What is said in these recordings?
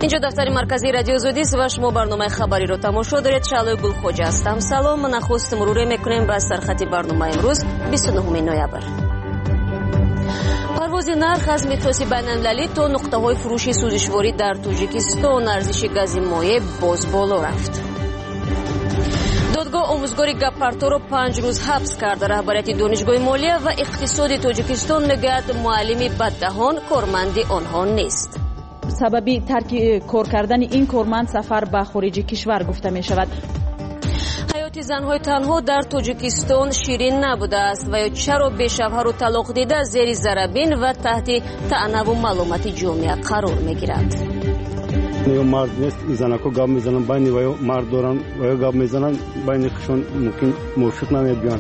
اینجا دفتر مرکزی رادیو زودیست و شما برنامه خبری رو تماشا دارید. شعله گلخوجه هستم. سلام. نخست مرور میکنیم بر سرخط برنامه امروز 29 نوامبر. پرواز نرخ از میتوسی بین‌المللی تا نقطه‌های فروش سوزشواری در تاجیکستان. ارزش گاز مایع باز بالا رفت. دادگاه آموزگار گپارتو را 5 روز حبس کرد. رهبریت دانشگاه مالیه و اقتصاد تاجیکستان میگوید معلمی بددهان کارمند آنها نیست. سببی ترک کار کردن این کارمند سفر به خارج کشور گفته می شود. حیات زنهای تنها در تاجیکستان شیرین نبوده است و یا چرا بیشترها رو طلاق دیده زیر ضربین و تحت طعنه و ملامت جامعه قرار می گیرد. یا مرد نیست، زنکو گاب میزنن بین و یا مرد دارن و یا گاب میزنن بینشون ممکن موافق نمیاد.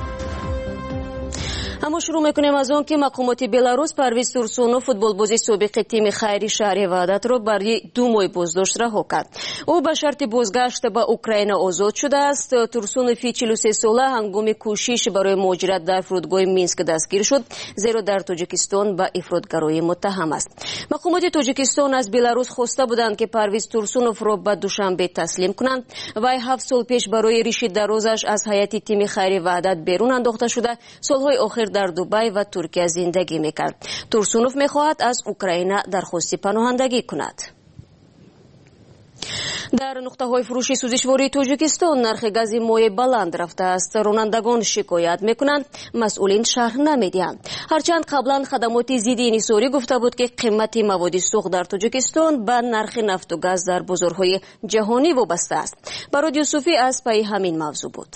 اما شروع میکنیم از آن که مقامات بلاروس پرویز تورسونوف فوتبالباز سابق تیم خیری شهر وحدت را برای 2 ماه بازداشت رها کرد. او به شرط بازگشت به اوکراین آزاد شده است. تورسونوف 43 ساله هنگام کوشش برای مهاجرت در فرودگاه مینسک دستگیر شد، زیرا در تاجیکستان به افراطگرایی متهم است. مقامات تاجیکستان از بلاروس خواسته بودند که پرویز تورسونوف را به دوشنبه تسلیم کنند. وی 7 سال پیش برای ریش درازش از هیئت تیم خیری وحدت بیرون انداخته شده، سالهای آخر در دبی و ترکیه زندگی میکرد. تورسونوف میخواهد از اوکراین درخواست پناهندگی کند. در نقطه‌های فروش سوزشواری تاجیکستان نرخ گاز مایع بلند رفته است. رانندگان شکایت میکنند، مسئولین شرح نمیدهند. هرچند قبلا خدمات ضد انحصاری گفته بود که قیمت مواد سوخت در تاجیکستان به نرخ نفت و گاز در بازارهای جهانی وابسته است. برای یوسفی از پی همین موضوع بود.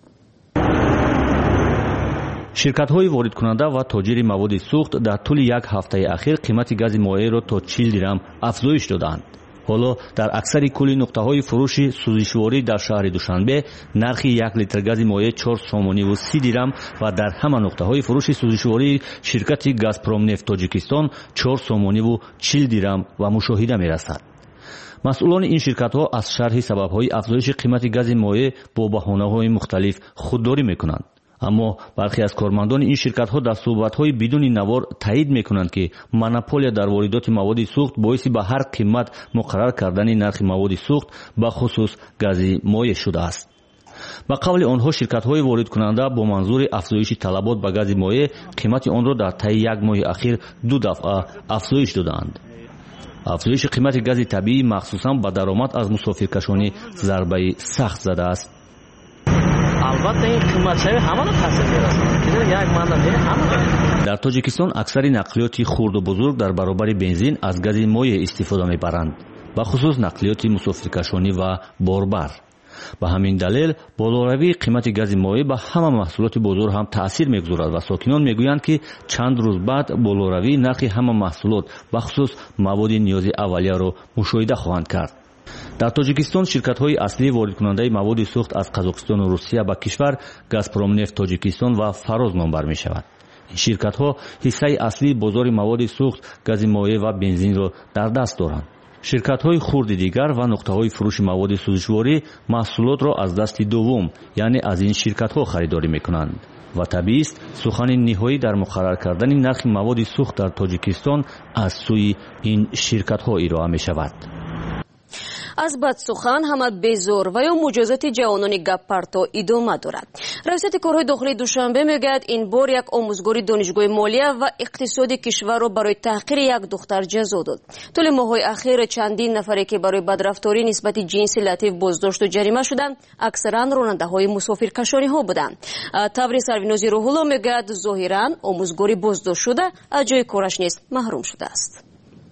شرکت‌های وارد کننده و تاجر مواد سوخت در طول یک هفته اخیر قیمت گاز مایع را تا 40 درم افزایش دادند. حالا در اکثر کل نقطه‌های فروش سوزشواری در شهر دوشنبه نرخ 1 لیتر گاز مایع 4 سومانی و 30 درم و در همه نقطه‌های فروش سوزشواری شرکت گازپروم نفت تاجیکستان 4 سومانی و 40 درم و مشاهده می‌رسد. مسئولان این شرکت‌ها از شرح سبب‌های افزایش قیمت گاز مایع با بهانه‌های مختلف خودداری می‌کنند. اما برخی از کارمندان این شرکت‌ها در صحبت‌های بدون نوار تایید می‌کنند که مونوپولیا در واردات مواد سوخت باعث به هر قیمت مقرر کردن نرخ مواد سوخت به خصوص گاز مایع شده است. به قول آنها شرکت‌های وارد کننده با منظور افزایش طلبات به گاز مایع قیمت آن را در طی یک ماه اخیر 2 دفعه افزایش دادند. افزایش قیمت گاز طبیعی مخصوصاً به درآمد از مسافرکشانی ضربه سخت زده است. البته این قیمت‌های همه را تاثیر می‌رساند. یک مانده همه. در تاجیکستان اکثر نقلیات خرد و بزرگ در برابر بنزین از گاز مایع استفاده می‌برند، به خصوص نقلیات مسافرکشانی و باربر. به همین دلیل بالاروی قیمت گاز مایع به همه محصولات بازار هم تاثیر می‌گذارد و ساکنان می‌گویند که چند روز بعد بالاروی نرخ همه محصولات به خصوص مواد نیاز اولیه را مشاهده خواهند کرد. در تاجیکستان شرکت‌های اصلی وارد کننده مواد سوخت از قزاقستان و روسیه به کشور گازپروم نفت تاجیکستان و فراز نام بر می‌شود. این شرکت‌ها حصه اصلی بازار مواد سوخت، گاز مایع و بنزین را در دست دارند. شرکت‌های خرد دیگر و نقطه‌های فروش مواد سوزشواری محصولات را از دست دوم یعنی از این شرکت‌ها خریداری می‌کنند و طبیعی است سخن نهایی در مقرر کردن نرخ مواد سوخت در تاجیکستان از سوی این شرکت‌ها ارائه می‌شود. از بد سخن همه بیزار و یا مجازات جوانان گپارتو ادامه دارد. رئیست کارهای داخلی دوشنبه میگوید این بار یک آموزگار دانشگاه مالیه و اقتصاد کشور را برای تحقیر یک دختر جزا داد. طول ماه‌های اخیر چندین نفری که برای بدرفتاری نسبت جنسی لطیف بازداشت و جریمه شدند اکثرا راننده‌های مسافرکشانی‌ها بودند. تبریز سروینازی روح‌الله میگوید ظاهراً آموزگاری بازداشت شده از جای کارش نیز محروم شده است.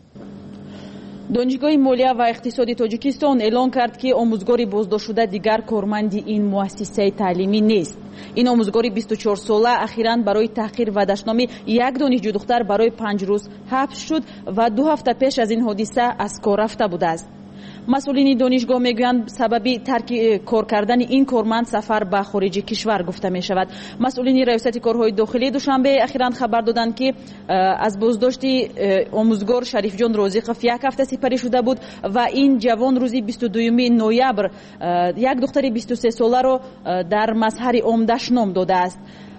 دانشگاه مالیه و اقتصاد تاجیکستان اعلام کرد که آموزگاری بازداشت شده دیگر کارمند این مؤسسه تعلیمی نیست. این آموزگاری 24 ساله اخیراً برای تحقیر و دشنامی یک دانشجو دختر برای 5 روز حبس شد و 2 هفته پیش از این حادثه از کار رفته بوده است. مسئولین دانشگاه میگویند سببی ترک کار کردن این کارمند سفر به خارج کشور گفته می شود. مسئولین ریاست کارهای داخلی دوشنبه اخیراً خبر دادند که از بازداشت آموزگار شریف جان رازقف 1 هفته سپری شده بود و این جوان روز 22 نوامبر یک دختر 23 ساله را در مظهر عام دشنام داده است.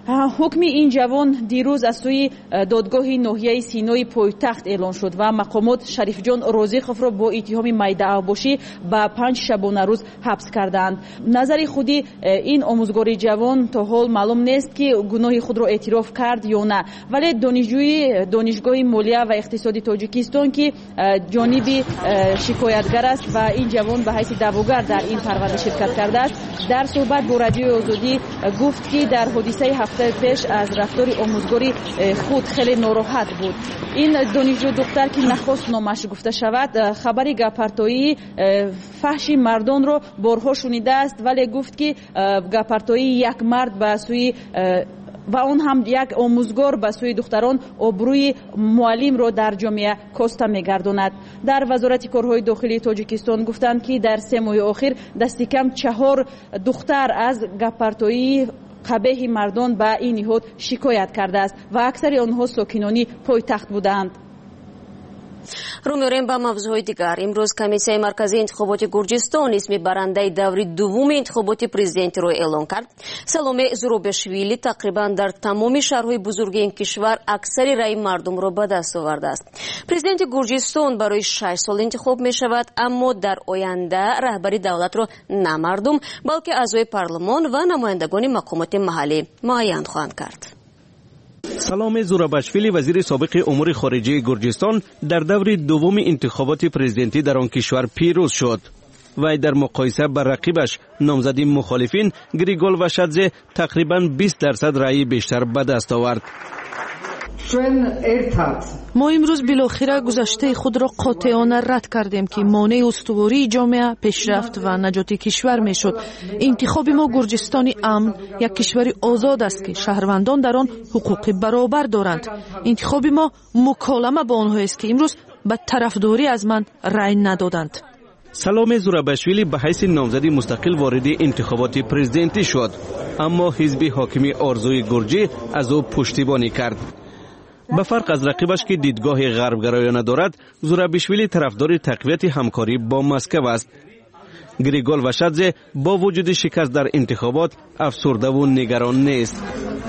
حکم این جوان دیروز از سوی دادگاه ناحیه سینای پایتخت اعلان شد و مقامات شریف جان رازیخوف را با اتهام مایدعواباشی به 5 شبانه روز حبس کردند. نظر خودی این آموزگار جوان تا حال معلوم نیست که گناه خود را اعتراف کرد یا نه، ولی دانشجوی دانشگاه مالیه و اقتصادی تاجیکستان که جانب شکایتگر است و این جوان به حیث دعواگر در این پرونده شرکت کرده است، در صحبت با رادیو آزادی گفت که در حادثه هفته پیش از رفتار آموزگاری خود خیلی ناراحت بود. این دانشجو دختر که نخواست نامش گفته شود خبری گپرتایی فحش مردان را بارها شنیده است، ولی گفت که گپرتایی یک مرد به سوی و اون هم یک آموزگار به سوی دختران آبروی معلم را در جامعه کاسته می‌گرداند. در وزارت کارهای داخلی تاجیکستان گفتند که در 3 ماه اخیر دست کم 4 دختر از گپرتایی قبیح مردان به این نهاد شکایت کرده است و اکثر آنها ساکنان پایتخت بودند. رو می‌آوریم به موضوع دیگر. امروز کمیسیای مرکزی انتخابات گرجستان اسم برنده دوره دوم انتخابات پرزیدنتی را اعلان کرد. سالومه زورابیاشویلی تقریبا در تمام شهرهای بزرگ این کشور اکثر رای مردم را به دست آورده است. پرزیدنت گرجستان برای 6 سال انتخاب می شود، اما در آینده رهبری دولت را نه مردم بلکه اعضای پارلمان و نمایندگان مقامات محلی معین خواهند کرد. سالومه زورابیاشویلی وزیر سابق امور خارجه گرجستان در دور دوم انتخابات پرزیدنتی در آن کشور پیروز شد. وی در مقایسه با رقیبش نامزد مخالفین گریگول واشادزه تقریباً 20% رأی بیشتر به دست آورد. ما امروز بالاخره گذشته خود را قاطعانه رد کردیم که مانع استواری جامعه، پیشرفت و نجات کشور میشد. انتخاب ما گرجستانی امن، یک کشوری آزاد است که شهروندان در آن حقوق برابر دارند. انتخاب ما مکالمه با آنها است که امروز به طرفداری از من رأی ندادند. سالومه زورابیاشویلی به حیث نامزد مستقل وارد انتخابات پرزیدنتی شد، اما حزب حاکم آرزوی گرجی از او پشتیبانی کرد. به فرق از رقیبش که دیدگاه غربگرایانه دارد، زورابیاشویلی طرفدار تقویت همکاری با مسکو است. گریگول واشادزه با وجود شکست در انتخابات افسرده و نگران نیست.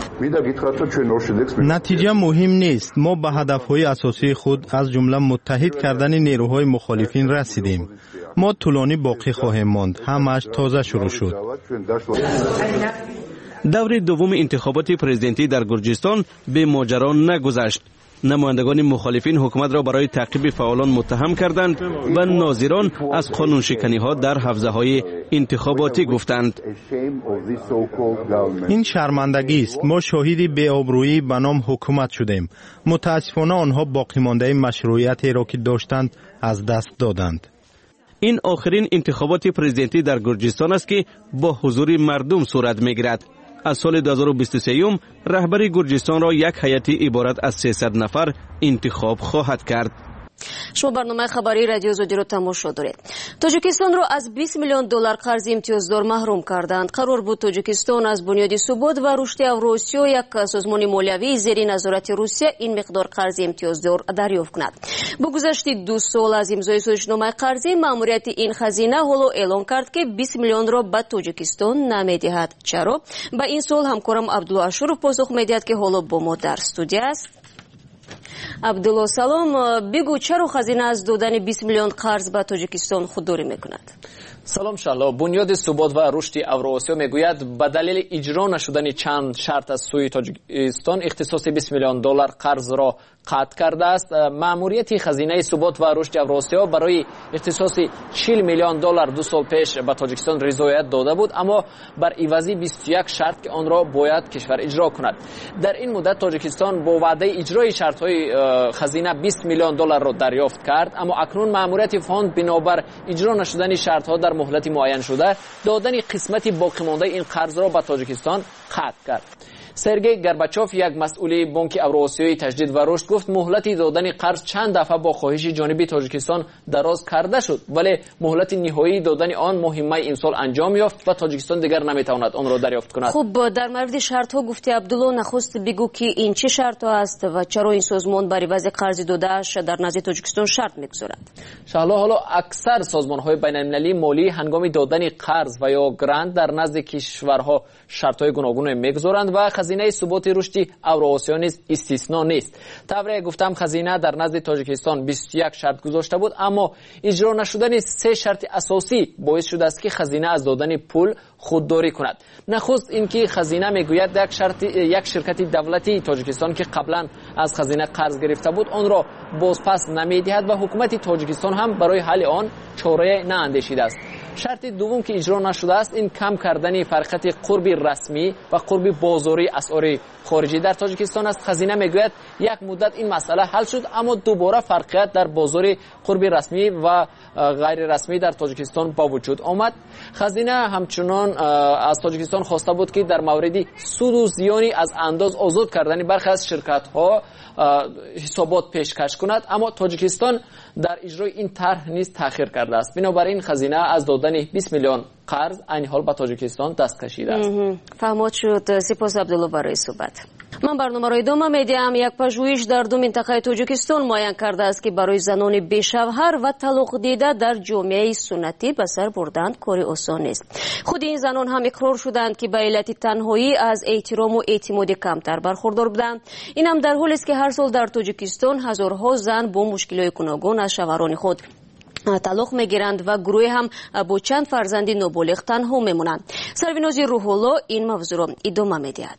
نتیجه مهم نیست. ما به هدفهای اساسی خود از جمله متحد کردن نیروهای مخالفین رسیدیم. ما طولانی باقی خواهیم ماند. همش تازه شروع شد. دور دوم انتخابات پرزیدنتی در گرجستان به ماجرا نگذشت. نمایندگان مخالفین حکومت را برای تعقیب فعالان متهم کردند و ناظران از قانون شکنی ها در حوزه های انتخاباتی گفتند. این شرمندگی است. ما شاهدی بی‌آبرویی به نام حکومت شدیم. متاسفانه آنها باقی مانده مشروعیتی را که داشتند از دست دادند. این آخرین انتخابات پرزیدنتی در گرجستان است که با حضور مردم صورت می‌گیرد. از سال 2023 رهبری گرجستان را یک هیئت عبارت از 300 نفر انتخاب خواهد کرد. شما برنامه خبری رادیو آزادی رو تماشا دارید. تاجیکستان را از 20 میلیون دلار قرض امتیازدار محروم کردند. قرار بود تاجیکستان از بنیاد ثبات و رشد اوراسیا، یک سازمان مالیوی زیر نظارت روسیه، این مقدار قرض امتیازدار دریافت کند. با گذشت 2 سال از امضای سازشنامه قرضی، ماموریت این خزینه حالا اعلان کرد که 20 میلیون را به تاجیکستان نمیدهد. چرا؟ به این سوال همکارم عبدالله اشورов پاسخ میدهد که حالا با ما در استودیو است. عبدالله سلام، بگو چرا خزینه از دادن 20 میلیون قرض به تاجیکستان خودداری میکند؟ سلام شهلا. بنیاد ثبات و رشد اوراسیا میگوید به دلیل اجرا نشدن چند شرط از سوی تاجیکستان اختصاص 20 میلیون دلار قرض را قطع کرده است. ماموریت خزینه ثبات و رشد اوراسیا برای اختصاص 40 میلیون دلار 2 سال پیش به تاجیکستان رضایت داده بود، اما بر عوض 21 شرط که آن را باید کشور اجرا کند. در این مدت تاجیکستان با وعده اجرای شرط‌های خزینه 20 میلیون دلار را دریافت کرد، اما اکنون ماموریت فاند بنابر اجرا نشدن شرط‌ها در مهلت معین شده دادن قسمتی باقی مانده این قرض را به تاجیکستان قطع کرد. سرگئی گرباچوف، یک مسئول بانک اوراسیایی تجدید و رشد، گفت مهلت دادن قرض چند دفعه با خواهش جانبی تاجیکستان دراز کرده شد، ولی مهلت نهایی دادن آن ماه می امسال انجام یافت و تاجیکستان دیگر نمیتواند آن را دریافت کند. خب در مورد شرط ها گفتی عبدالله، نخست بگو که این چه شرط ها است و چرا این سازمان بر عوض قرض داده‌اش در نزد تاجیکستان شرط میگذارد؟ حالا اکثر سازمان های بین المللی مالی هنگام دادن قرض و یا گرانت در نزد کشورها شرط های گوناگون میگذارند و خزینه ثبات رشد اوراسیا نیز استثنا نیست. طبعا گفتم خزینه در نزد تاجیکستان 21 شرط گذاشته بود، اما اجرا نشدن 3 شرط اساسی باعث شده است که خزینه از دادن پول خودداری کند. نخست اینکه خزینه میگوید یک شرکت دولتی تاجیکستان که قبلا از خزینه قرض گرفته بود آن را بازپس نمیدهد و حکومت تاجیکستان هم برای حل آن چاره نااندیشیده است. شرط دوم که اجرا نشده است این کم کردن فرقیت قرب رسمی و قرب بازاری اسعار خارجی در تاجیکستان است. خزینه میگوید یک مدت این مسئله حل شد، اما دوباره فرقیت در بازار قرب رسمی و غیر رسمی در تاجیکستان با وجود آمد. خزینه همچنان از تاجیکستان خواسته بود که در مورد سود و زیانی از انداز آزاد کردن برخی از شرکت ها حسابات پیشکش کند، اما تاجیکستان در اجرای این طرح نیز تأخیر کرده است. بنابراین خزینه از دادن 20 میلیون قرض این حال به تاجیکستان دست کشیده است. فهمود شد. سپاس عبدالله برای صحبت. من برنامه را ادامه میدیم. یک پژوهش در 2 منطقه تاجیکستان معین کرده است که برای زنان بی‌شوهر و طلاق دیده در جامعه سنتی به سر بردن کاری آسان نیست. خود این زنان هم اقرار شدند که به علت تنهایی از احترام و اعتماد کمتر برخوردار بودند. این هم در حالی است که هر سال در تاجیکستان هزارها زن با مشکلات گوناگون از شوهران خود طلاق میگیرند و گروه هم با چند فرزند نابالغ تنها میمونند. سرویناز روح‌الله این موضوع را ادامه میدهد.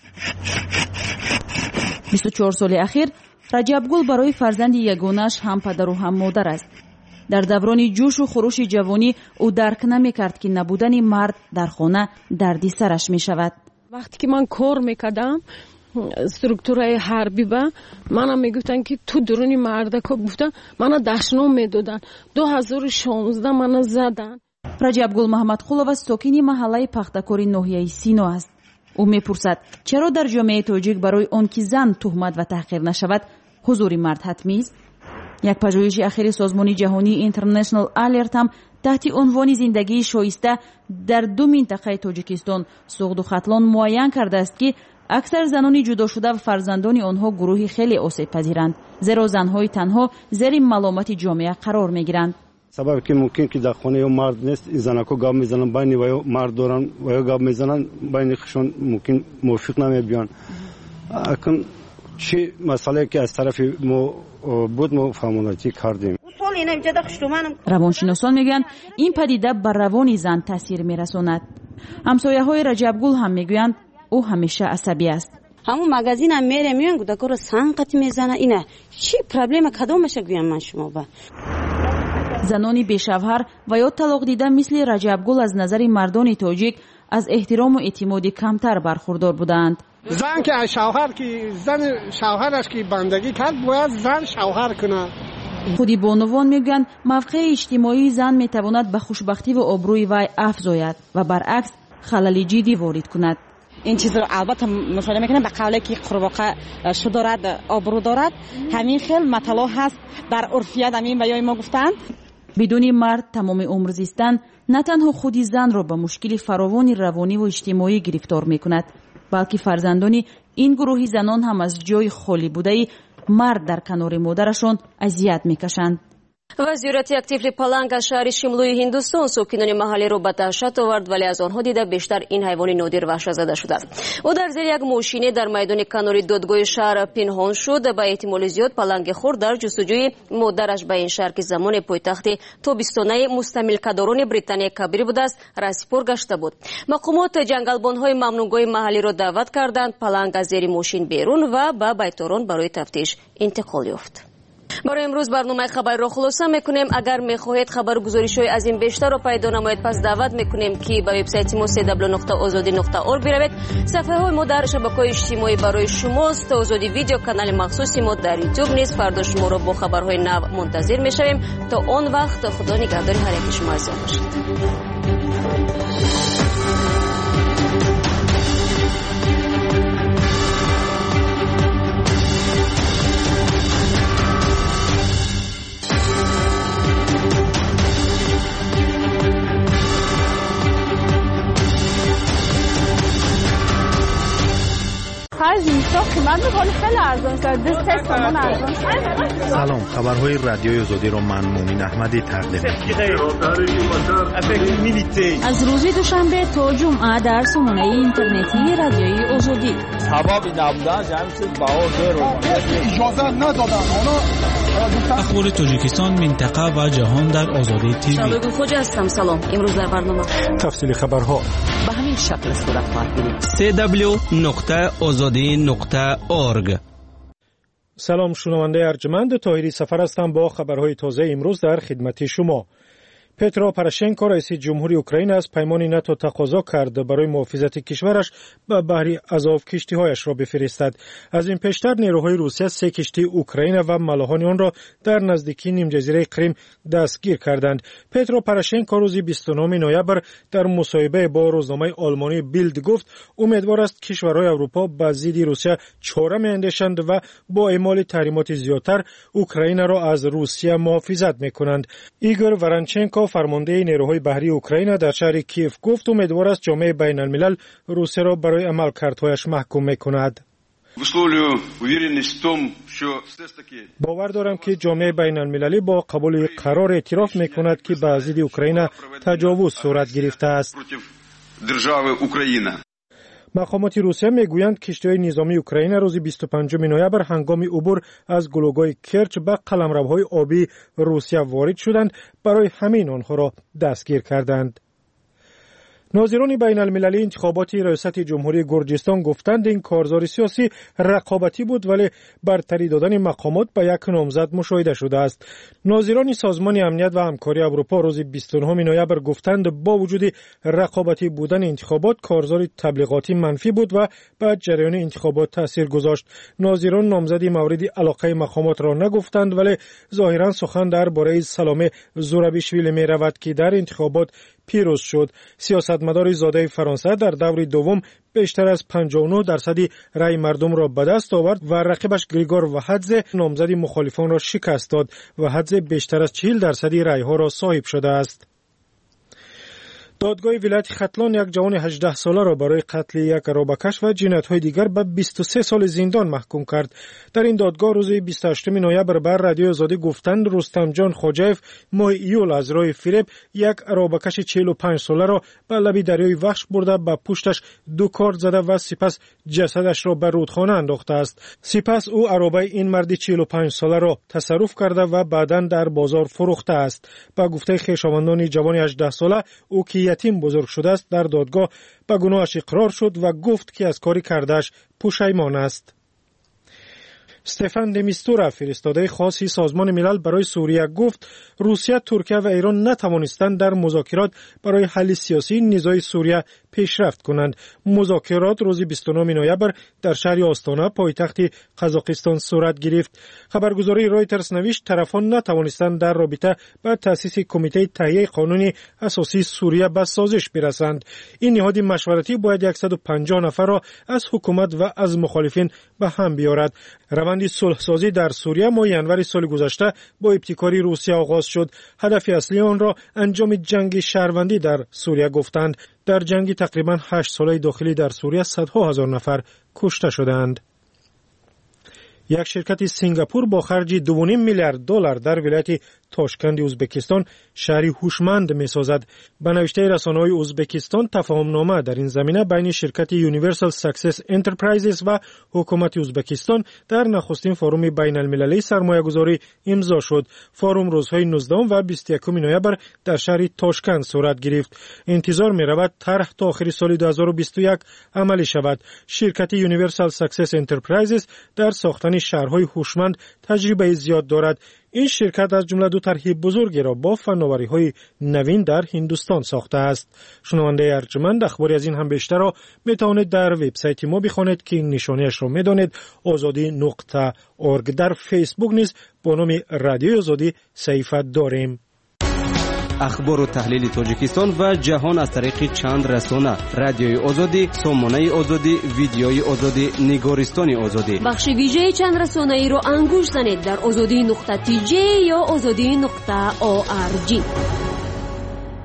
24 سال اخیر رجب گل برای فرزند یگانش هم پدر و هم مادر است. در دوران جوش و خروش جوانی او درک نمی‌کرد که نبودن مرد در خانه دردی سرش می‌شود. وقتی که من کار می‌کردم استруکتورای حربی با منم میگفتن که تو درونی مردکا گفتن منو دشنام میدادن. 2016 منو زدن. رجب گل محمدقولова ساکنی محله پختکاری ناحیه سینا است. او میپرسد چرا در جامعه تاجیک برای آن که زن تهمت و تحقیر نشود حضور مرد حتمی است؟ یک پژوهش اخیر سازمان جهانی اینترنشنال الرت هم تحت عنوان زندگی شایسته در 2 منطقه تاجیکستان سوغد و ختلان معین کرده است که اکثر زنان جدا شده و فرزندان آنها گروهی خیلی آسیب پذیرند، زیرا زنهای تنها زیر ملامت جامعه قرار میگیرند. سبب که ممکن که در خانه مرد نیست، زنکو گام میزنن بین و مرد دارن و گام میزنن بین خشون ممکن موافق نمیبیان. اکن چی مسئله که از طرف ما بود ما فهموندی کردیم. روانشناسان میگویند این پدیده بر روان زن تاثیر میرساند. همسایه های رجب گل هم میگویند او همیشه عصبی است. همون مغازین هم میره میان گودکارو سنقت میزنه. اینه چی پرابلم کدومشه گویم من شما با زنانی بیشوهر و یا طلاق دیده مثل رجب گل از نظر مردان تاجیک از احترام و اعتماد کمتر برخوردار بودند. زن که شوهر که زن شوهرش که بندگی کرد باید زن شوهر کنه. خودی بانوان میگن موقع اجتماعی زن میتواند به خوشبختی و آبروی وی افزاید و برعکس خلل جدی وارد کند. این چیز رو البته مشاهده میکنم به قوله که قرباقه شو دارد آبرو دارد، همین خیل مطلع هست در عرفیت همین بیای ما گفتند. بدون مرد تمام عمر زیستن نه تنها خودی زن را به مشکل فراوان روانی و اجتماعی گرفتار میکند، بلکه فرزندان این گروهی زنان هم از جای خالی بوده مرد در کنار مادرشان اذیت میکشند. وزارت یک طفل پلنگ از شهر شملوی هندوستان ساکنان محلی را به دهشت آورد، ولی از آنها دیده بیشتر این حیوان نادر وحشت زده شده است. او در زیر یک ماشین در میدان کنار دادگاه شهر پنهان شد. به احتمال زیاد پلنگ خور در جستجوی مادرش به این شهر که زمان پایتخت تابستانه مستملکداران بریتانیا کبیر بوده است رسپور گشته بود. مقامات جنگلبان‌های ممنوعگاه محلی را دعوت کردند. پلنگ از زیر ماشین بیرون و به بیتاران برای تفتیش انتقال یافت. برای امروز برنامه خبر را خلاصه میکنیم. اگر میخواهید خبرگزاری‌های از این بیشتر را پیدا نمایید پس دعوت میکنیم که به وبسایت ما www.azadi.org بروید. صفحه های ما در شبکه‌های اجتماعی برای شماست. آزادی ویدیو کانال مخصوص ما در یوتیوب نیز. فردا شما را با خبرهای نو منتظر میشویم. تا آن وقت خدا نگهدار هر یک شما عزیزان باشید. از اینستا قیمت می‌کنه خیلی ارزان شده 3 تومن ارزان شده. سلام، خبرهای رادیوی آزادی رو من مومین احمدی تقدیم می‌کنم. از روز دوشنبه تا جمعه در سامانه اینترنتی رادیوی آزادی. سبب نبودن جمعیت باور اجازه ندادن. اخبار تاجیکستان، منطقه و جهان در آزادی تیوی. شبگون خوش هستم. سلام. امروز در برنامه تفصیل خبرها به همین شکل صورت خواهد گرفت. www.azadi.org. سلام شنونده ارجمند، طاهری سفر هستم با خبرهای تازه امروز در خدمت شما. پترو پروشنکو رئیس جمهوری اوکراین از پیمان ناتو تقاضا کرد برای محافظت کشورش به بحر آزوف کشتی‌هایش را بفرستد. از این پیشتر نیروهای روسیه 3 کشتی اوکراین و ملاحان آن را در نزدیکی نیم جزیره کریم دستگیر کردند. پترو پروشنکو روز 29 نوامبر در مصاحبه با روزنامه آلمانی بیلد گفت امیدوار است کشورهای اروپا به ضد روسیه چاره می‌اندیشند و با اعمال تحریمات زیادتر اوکراین را از روسیه محافظت می‌کنند. ایگور ورانچنکو فرمانده نیروهای بحری اوکراین در شهر کیف گفت امیدوار است جامعه بین الملل روسیه را برای عملکردهایش محکوم می‌کند. باور دارم که جامعه بین المللی با قبول قرار اعتراف می‌کند که به ضد اوکراین تجاوز صورت گرفته است. مقامات روسیه میگویند کشتی‌های نظامی اوکراین روز 25 نوامبر هنگام عبور از گلوگاه کرچ به قلمروهای آبی روسیه وارد شدند، برای همین آنها را دستگیر کردند. ناظران بین المللی انتخابات ریاست جمهوری گرجستان گفتند این کارزار سیاسی رقابتی بود ولی برتری دادن مقامات به یک نامزد مشاهده شده است. ناظران سازمان امنیت و همکاری اروپا روز 29 نوامبر گفتند با وجود رقابتی بودن انتخابات کارزار تبلیغاتی منفی بود و بر جریان انتخابات تاثیر گذاشت. ناظران نامزدی مورد علاقه مقامات را نگفتند ولی ظاهرا سخن درباره سلام زورابیشویلی می رود که در انتخابات پیروز شد. سیاستمدار زاده فرانسه در دور دوم بیشتر از 59% رای مردم را به دست آورد و رقیبش گریگور وحدزه نامزد مخالفان را شکست داد. وحدزه بیشتر از 40% رای ها را صاحب شده است. دادگاه ولایت ختلان یک جوان 18 ساله را برای قتل یک ارابکش و جنایت‌های دیگر به 23 سال زندان محکوم کرد. در این دادگاه روز 28 نوامبر بر رادیو آزادی گفتند رستم جان خوجایف ماه ایول از راه فریب یک ارابکش 45 ساله را به لب دریای وحش برده به پشتش 2 کارد زده و سپس جسدش را به رودخانه انداخته است. سپس او ارابه این مرد 45 ساله را تصرف کرده و بعداً در بازار فروخته است. با گفته خویشاوندان جوان 18 ساله او که یتیم بزرگ شده است در دادگاه به گناهش اقرار شد و گفت که از کاری کرده‌اش پشیمان است. استفان دمیستورا فرستاده خاصی سازمان ملل برای سوریه گفت روسیه، ترکیه و ایران نتوانستند در مذاکرات برای حل سیاسی نزاع سوریه پیشرفت کنند. مذاکرات روز 29 نوامبر در شهر آستانه پایتخت قزاقستان صورت گرفت. خبرگزاری رایترز نوشت طرفان نتوانستند در رابطه با تأسیس کمیته تهیه قانون اساسی سوریه به سازش برسند. این نهاد مشورتی باید 150 نفر را از حکومت و از مخالفین به هم بیارد. روند صلح سازی در سوریه ماه ینور سال گذشته با ابتکار روسیه آغاز شد. هدف اصلی آن را انجام جنگ شهروندی در سوریه گفتند. در جنگ تقریباً 8 ساله داخلی در سوریه صدها هزار نفر کشته شدند. یک شرکت سنگاپور با خرج 2.5 میلیارد دلار در ولایت تاشکند ازبکستان شهری هوشمند می‌سازد. به نوشته رسانه‌های ازبکستان تفاهمنامه در این زمینه بین شرکت یونیورسال ساکسس انترپرایزز و حکومت ازبکستان در نخستین فروم بین المللی سرمایه‌گذاری امضا شد. فروم روزهای 19 و 21 نوامبر در شهر تاشکند صورت گرفت. انتظار می‌رود طرح تا آخر سال 2021 عملی شود. شرکت یونیورسال ساکسس انترپرایزز در ساختن شهرهای هوشمند تجربه زیاد دارد. این شرکت از جمله 2 طرح بزرگی را با فناوری‌های نوین در هندوستان ساخته است. شنونده ارجمند، اخباری از این هم بیشتر را میتوانید در وبسایت ما بخوانید که نشانیش را میدانید azadi.org. در فیسبوک نیز با نام رادیو آزادی صفحه داریم. اخبار و تحلیل تاجیکستان و جهان از طریق چند رسانه: رادیوی آزادی، سامانه آزادی، ویدیوی آزادی، نگارستان آزادی. بخش ویژه چند رسانه ای را انگوش زنید در azadi.tj یا azadi.org.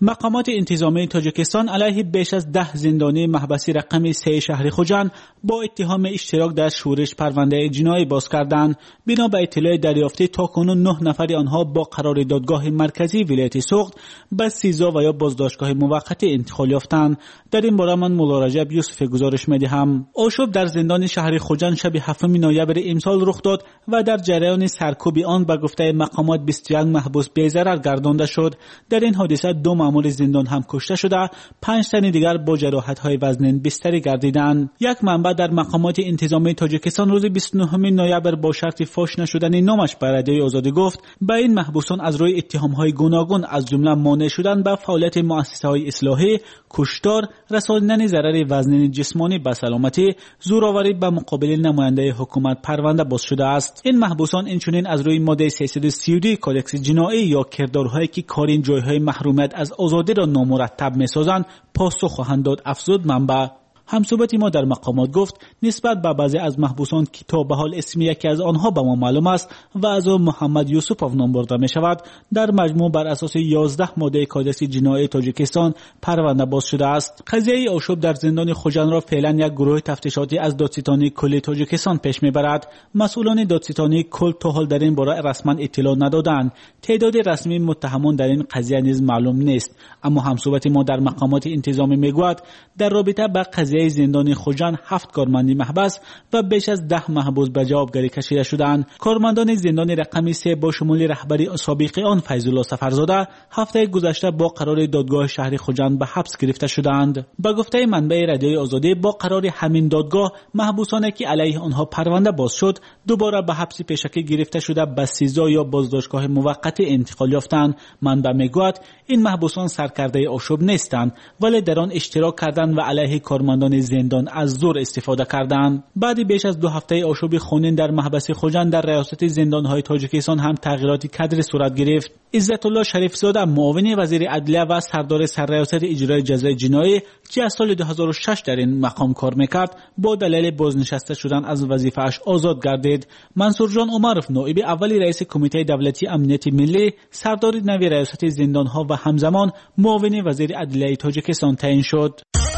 مقامات انتظامی تاجیکستان علیه بیش از 10 زندانی محبسی رقم 3 شهر خوجند با اتهام اشتراک در شورش پرونده جنایی باز کردند. بنا به اطلاع دریافتی تاکنون 9 نفر آنها با قرار دادگاه مرکزی ولایت سوخت به سیزا و یا بازداشتگاه موقت انتقال یافتند. در این باره من مولا رجب یوسف گزارش می‌دهم. آشوب در زندان شهر خوجند شب 7 نوامبر امسال رخ داد و در جریان سرکوب آن به گفته مقامات 21 محبوس بی‌ضرر گردانده شد. در این حادثه 2 مأمور زندان هم کشته شده، 5 تن دیگر با جراحت‌های وزنین بستری گردیدند. یک منبع در مقامات انتظامی تاجیکستان روز 29 نوامبر با شرط فاش نشدن نامش به رادیوی آزادی گفت به این محبوسان از روی اتهام‌های گوناگون از جمله مانع شدن به فعالیت مؤسسه‌های اصلاحی، کشتار، رساندن ضرر وزنین جسمانی به سلامتی، زورآوری به مقابل نماینده حکومت پرونده باز شده است. این محبوسان اینچنین از روی ماده 330 کودکس جنایی یا کردارهایی که کارین جایهای محرومیت از آزادی را نامرتب می‌سازند پاسخ خواهند داد، افزود منبع. همصحبت ما در مقامات گفت نسبت به بعضی از محبوسان که تا به حال اسم یکی از آنها به ما معلوم است و از او محمد یوسفوف نام برده می شود، در مجموع بر اساس 11 ماده کودکس جنایی تاجیکستان پرونده باز شده است. قضیه آشوب در زندان خوجند را فعلا یک گروه تفتیشاتی از دادستانی کلی تاجیکستان پیش میبرد. مسئولان دادستانی کل تا حال در این باره رسما اطلاع ندادند. تعداد رسمی متهمان در این قضیه نیز معلوم نیست، اما همصحبت ما در مقامات انتظامی میگوید در رابطه با قضیه زندان خوجند 7 کارمندی محبس و بیش از 10 محبوس به جوابگری کشیده شدند. کارمندان زندان رقم 3 با شمول رهبری سابق آن فیض‌الله سفرزاده هفته گذشته با قرار دادگاه شهر خوجند به حبس گرفته شدند. به گفته منبع رادیوی آزادی با قرار همین دادگاه محبوسانی که علیه آنها پرونده باز شد دوباره به حبس پیشکی گرفته شده به سیزا یا بازداشتگاه موقت انتقال یافتند. منبع میگوید این محبوسان سرکرده آشوب نیستند ولی در آن اشتراک کردند و علیه کارمندان زندان از زور استفاده کردند. بعد بیش از 2 هفته آشوب خونین در محبس خوجند در ریاست زندان‌های تاجیکستان هم تغییراتی کادری صورت گرفت. عزت الله شریف زاده معاون وزیر عدلیه و سردار سرریاست اجرای جزای جنایی که از سال 2006 در این مقام کار میکرد با دلیل بازنشسته شدن از وظیفه‌اش آزاد گردید. منصور جان عمرف نائب اول رئیس کمیته دولتی امنیت ملی سردار نوی ریاست زندان‌ها و همزمان معاون وزیر عدلیه تاجیکستان تعیین شد.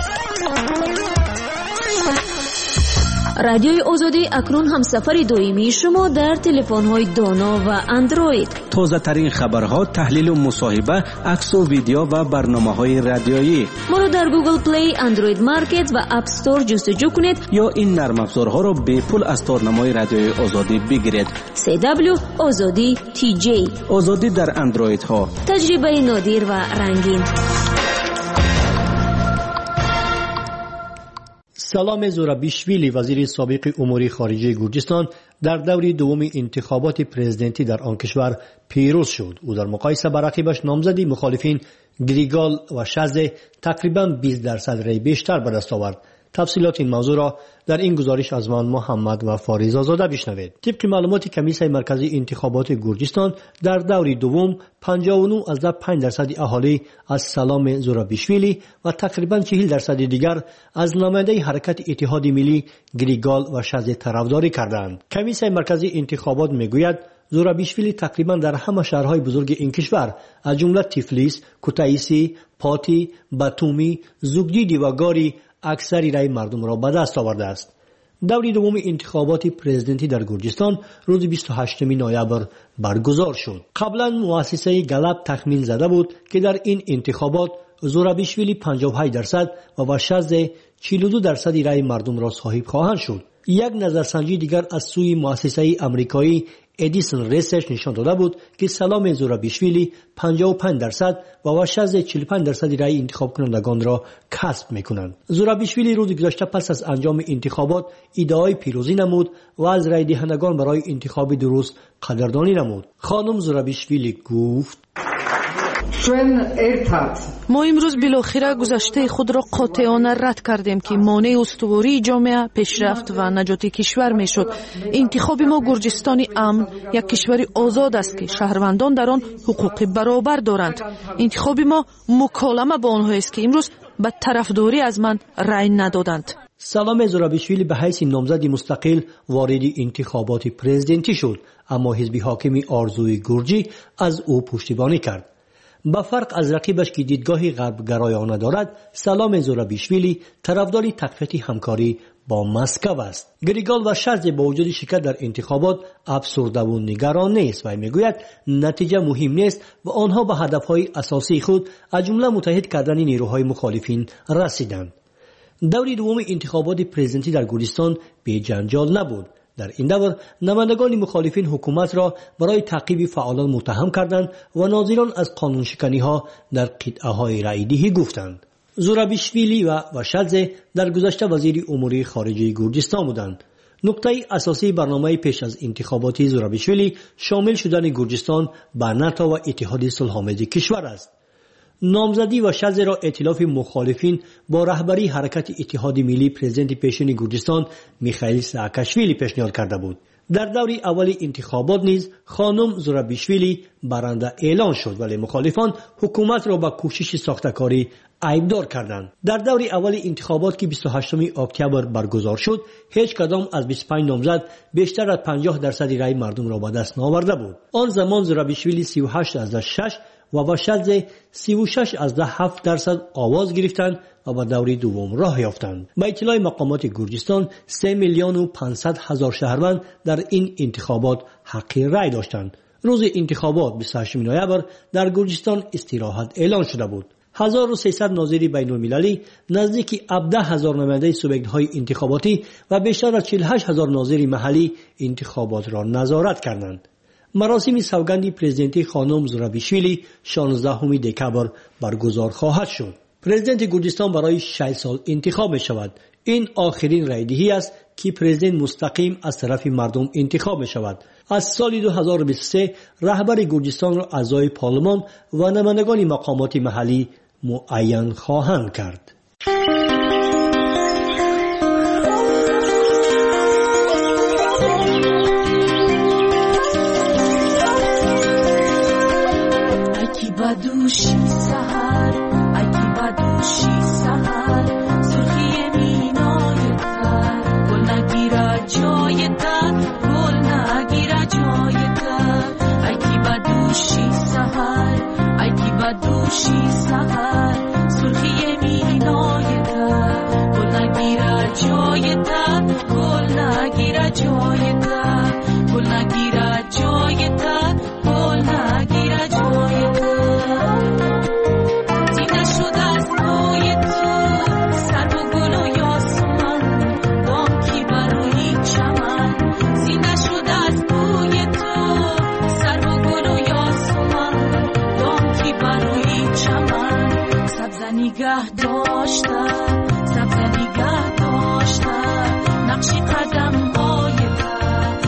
رادیوی آزادی اکنون همسفر دائمی شما در تلفن‌های دانا و اندروید. تازه ترین خبرها، تحلیل و مصاحبه، عکس و ویدیو و برنامه‌های رادیویی. ما را در گوگل پلی، اندروید مارکت و اپ استور جستجو کنید یا این نرم افزارها را به پول از تارنمای رادیوی آزادی بگیرید. CW آزادی TJ آزادی در اندروید ها. تجربه نادر و رنگین. سلام زورابیشویلی وزیر سابق امور خارجه گرجستان در دور دوم انتخابات پرزیدنتی در آن کشور پیروز شد. او در مقایسه با رقیبش نامزدی مخالفین گریگال و شازه تقریبا 20% رای بیشتر به دست آورد. تفصیلات این موضوع را در این گزارش از من محمد و فاریز آزاده بشنوید. طبق معلومات کمیسیون مرکزی انتخابات گرجستان در دور دوم 59.5% اهالی از سلام زورابیشویلی و تقریبا 40% دیگر از نماینده حرکت اتحاد ملی گریگال و شازه طرفداری کردند. کمیسیون مرکزی انتخابات میگوید زورابیشویلی تقریبا در همه شهرهای بزرگ این کشور از جمله تیفلیس، کوتایسی، پاتی، باتومی، زوگدیدی و گاری اکثری رای مردم را به دست آورده است. دور دوم انتخابات پرزیدنتی در گرجستان روز 28 نوامبر برگزار شد. قبلا مؤسسه گلاب تخمین زده بود که در این انتخابات زورابیشویلی 58% و واشازه 42% رای مردم را صاحب خواهند شد. یک نظرسنجی دیگر از سوی مؤسسه آمریکایی ادیسون ریسرچ نشان داده بود که سلام زورابیشویلی 55% و واشازه 45% رای انتخاب کنندگان را کسب میکنند. زورابیشویلی روز گذشته پس از انجام انتخابات ادعای پیروزی نمود و از رای دهندگان برای انتخاب درست قدردانی نمود. خانم زورابیشویلی گفت ما امروز بالاخره گذشته خود را قاطعانه رد کردیم که مانع استواری جامعه، پیشرفت و نجات کشور میشد. انتخاب ما گرجستان امن یک کشوری آزاد است که شهروندان در آن حقوق برابر دارند. انتخاب ما مکالمه با آنها است که امروز به طرفداری از من رای ندادند. سلام زورابیشویلی به حیث نامزد مستقل وارد انتخابات پرزیدنتی شد، اما حزب حاکم آرزوی گرجی از او پشتیبانی کرد. به فرق از رقیبش که دیدگاهی غربگرایانه دارد، سلام زورابیشویلی طرفدار تقویت همکاری با مسکو است. گریگال و شرز با وجود شرکت در انتخابات افسرده و نگران نیست و میگوید نتیجه مهم نیست و آنها به هدفهای اساسی خود از جمله متحد کردن نیروهای مخالفین رسیدند. دور دوم انتخابات پرزیدنتی در گورجستان بی جنجال نبود. در این دور نمایندگان مخالفین حکومت را برای تعقیب فعالان متهم کردند و ناظران از قانون شکنی ها در قطعه های رأی‌دهی گفتند. زورابیشویلی و واشادزه در گذشته وزیر امور خارجه گورجستان بودند. نقطه اساسی برنامه پیش از انتخابات زورابیشویلی شامل شدن گورجستان به ناتو و اتحاد صلح‌آمیز کشور است. نامزدی واشادزه را ائتلاف مخالفین با رهبری حرکت اتحاد ملی پرزیدنت پیشین گورجستان میخائیل ساکاشویلی پیشنهاد کرده بود. در دور اول انتخابات نیز خانم زورابیشویلی برنده اعلان شد، ولی مخالفان حکومت را با کوشش ساختکاری عیبدار کردند. در دور اول انتخابات که 28 اکتبر برگزار شد، هیچ کدام از 25 نامزد بیشتر از 50% رای مردم را به دست نآورده بود. آن زمان زورابیشویلی 38.6 و واشادزه 36.7% آواز گرفتند و به دور دوم راه یافتند. به اطلاع مقامات گورجستان 3,500,000 شهروند در این انتخابات حق رای داشتند. روز انتخابات 28 نوامبر در گورجستان استراحت اعلان شده بود. 1300 ناظر بین المللی، نزدیک 17,000 نماینده سوبیکت‌های انتخاباتی و بیشتر از 48,000 ناظر محلی انتخابات را نظارت کردند. مراسم سوگند پرزیدنتی خانم زورابیشویلی 16 دکمبر برگزار خواهد شد. پرزیدنت گورجستان برای 6 سال انتخاب می شود. این آخرین رایدهی است که پرزیدنت مستقیم از طرف مردم انتخاب می شود. از سال 2023 رهبر گورجستان را اعضای پارلمان و نمایندگان مقامات محلی معین خواهند کرد. بدوشی سحر اگه بدوشی سحر سرخی مینای تر گل نگیره جای تر گل نگیره جای تر اگه بدوشی سحر اگه بدوشی سحر سرخی مینای تر گل نگیره جای تر گل نگیره جای تر گل نگیره جای تر گل نگیره جای تر نگاه داشته سبز نگاه داشته نقش قدم های در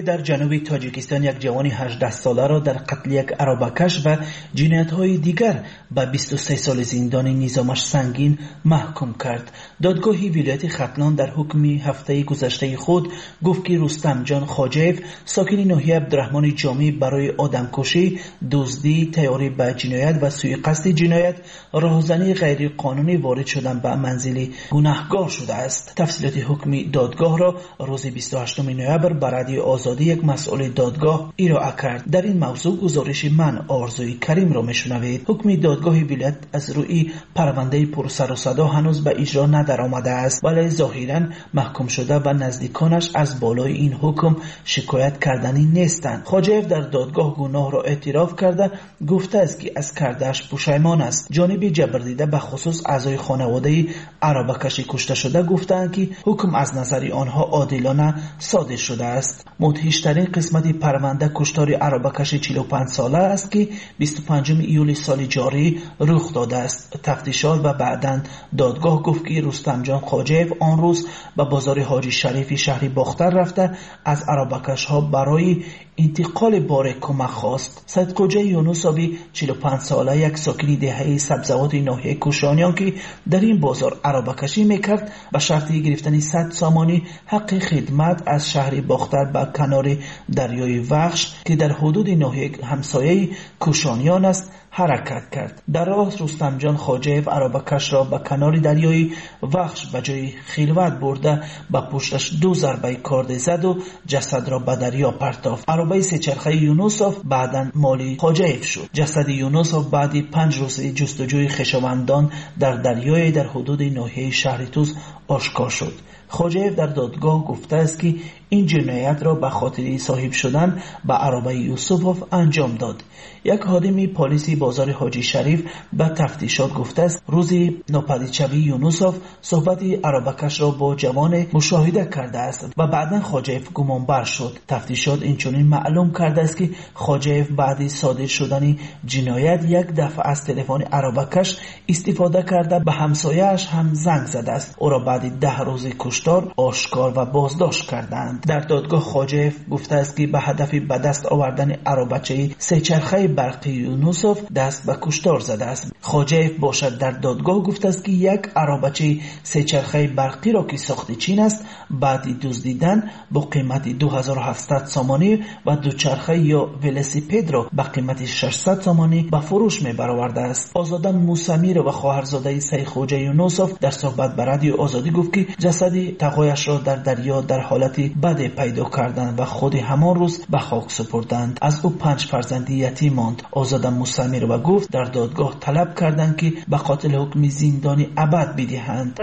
در جنوب تاجیکستان یک جوان 18 ساله را در قتل یک عربکش و جنایت‌های دیگر به 23 سال زندان نظامش سنگین محکوم کرد. دادگاه ولایت ختلان در حکم هفته گذشته خود گفت که رستم جان خواجه‌اف ساکن ناحیه عبدالرحمن جامی برای آدمکشی، دزدی، تیاری به جنایت و سوء قصد جنایت، راهزنی غیر قانونی وارد شدن به منزل گناهکار شده است. تفصیلات حکم دادگاه را روز 28 نوامبر به رادیو آزادی یک مسئول دادگاه ارائه کرد. در این موضوع گزارش من آرزوی کریم را میشنوید. حکم دادگاه ولایت از روی پرونده پر سر و صدا هنوز به اجرا ندرآمده است، ولی ظاهرا محکوم شده و نزدیکانش از بالای این حکم شکایت کردنی نیستند. خواجه‌اف در دادگاه گناه را اعتراف کرده گفته است که از کرده‌اش پشیمان است. جانب جبردیده به خصوص اعضای خانواده عربکش کشته شده گفتند که حکم از نظر آنها عادلانه صادر شده است. مدهش‌ترین قسمت پرونده کشتار عربکش 45 ساله است که 25 ایول سال جاری رخ داده است. تفتیشات و بعداً دادگاه گفت که رستم جان خواجه‌اف آن روز به بازار حاجی شریف شهر باختر رفته از عربکش ها برای انتقال بار کمک خواست. صدقوجه یونوسوی 45 ساله یک ساکن دهه سبزوات ناحیه کوشانیان که در این بازار عربکشی میکرد به شرط گرفتن 100 سامانی حق خدمت از شهر باختر به کنار دریای وخش که در حدود ناحیه همسایه کوشانیان است حرکت کرد. در راه رستم جان خواجه‌اف عربکش را به کنار دریای وخش به جای خلوت برده به پشتش 2 ضربه کارد زد و جسد را به دریا پرتافت. عربه سه‌چرخه یونوسوف بعداً مال خواجه‌اف شد. جسد یونوسوف بعد 5 روز جستجوی خویشاوندان در دریای در حدود ناحیه شهر توس آشکار شد. خواجه‌اف در دادگاه گفته است که این جنایت را به خاطر صاحب شدن به عربه یوسفوف انجام داد. یک خادم پلیس بازار حاجی شریف به تفتیشات گفته است روزی ناپدید شوی یونوسوف صحبت عربکش را با جوان مشاهده کرده است و بعدا خواجه‌اف گمانبر شد. تفتیشات اینچنین معلوم کرده است که خواجه‌اف بعد صادر شدن جنایت یک دفعه از تلفن عربکش استفاده کرده به همسایه‌اش هم زنگ زده است. او را بعد 10 روز کشتار آشکار و بازداشت کردند. در دادگاه خواجه‌اف گفته است که به هدف به دست آوردن عربچه سه‌چرخه برقی یونوسوف دست به کشتار زده است. خواجه‌اف باشد در دادگاه گفته است که یک عربچه سه‌چرخه برقی را که ساخت چین است بعد دزدیدن با قیمت 2700 سامانی و دوچرخه یا ولسیپد را به قیمت 600 سامانی به فروش می برآورده است. آزاده موسمیر و خواهرزاده سیدخواجه یونوسوف در صحبت به رادیو آزادی گفت که جسد تقایش را در دریا در حالت بد پیدا کردند و خود همان روز به خاک سپردند. از او 5 فرزند یتیم ماند. آزاده موسمیر و گفت در دادگاه طلب کردند که به قاتل حکم زندانی ابد بدهند.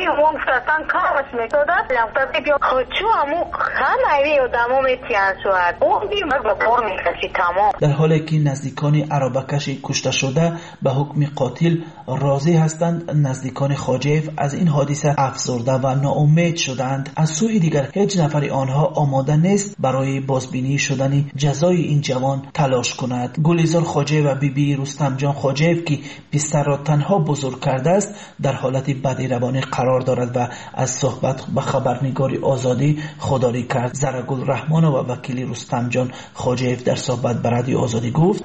در حالی که نزدیکان عربکش کشته شده به حکم قاتل راضی هستند، نزدیکان خواجه‌اف از این حادثه افسرده و ناامید شدند. از سوی دیگر هیچ نفر آنها آماده نیست برای بازبینی شدن جزای این جوان تلاش کند. گلزار خواجه و بیبی رستم جان خواجه‌اف که پسر را تنها بزرگ کرده است در حالت بد روانی قرار دارد و از صحبت به خبرنگار آزادی خودداری کرد. زرگل رحمان و وکیل رستم جان خواجه‌اف در صحبت به رادیو آزادی گفت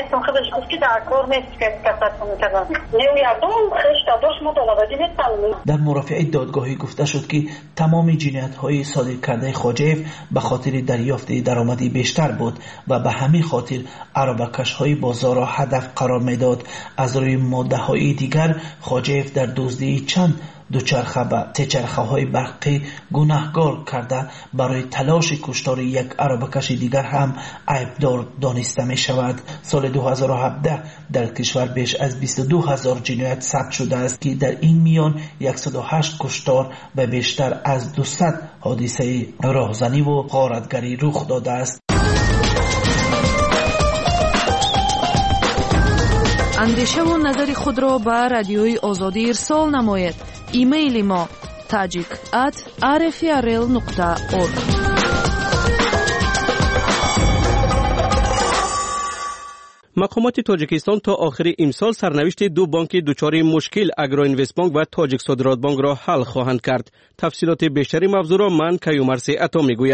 در مرافعه دادگاهی گفته شد که تمام جنایت‌های صادر کرده خواجه‌اف به خاطر دریافت درآمدی بیشتر بود و به همین خاطر عربکش‌های بازار را هدف قرار می‌داد. از روی ماده‌های دیگر خواجه‌اف در دزدی چند دوچرخه و سه‌چرخه های برقی گناهکار کرده برای تلاش کشتار یک عربکش دیگر هم عیبدار دانسته می شود. سال 2017 در کشور بیش از 22,000 جنایت ثبت شده است که در این میان 108 کشتار و بیشتر از 200 حادثه راهزنی و غارتگری رخ داده است. اندیشه و نظر خود را به رادیوی آزادی ارسال نماید. ایمیل ما tajik@rfrl.org. مقامات تاجیکستان تا آخر امسال سرنوشت 2 بانک دچار مشکل اگرو اینوست بانک و تاجیک صادرات بانک را حل خواهند کرد. تفصیلات بیشتری موضوع را من کیومرث عطا میگویم.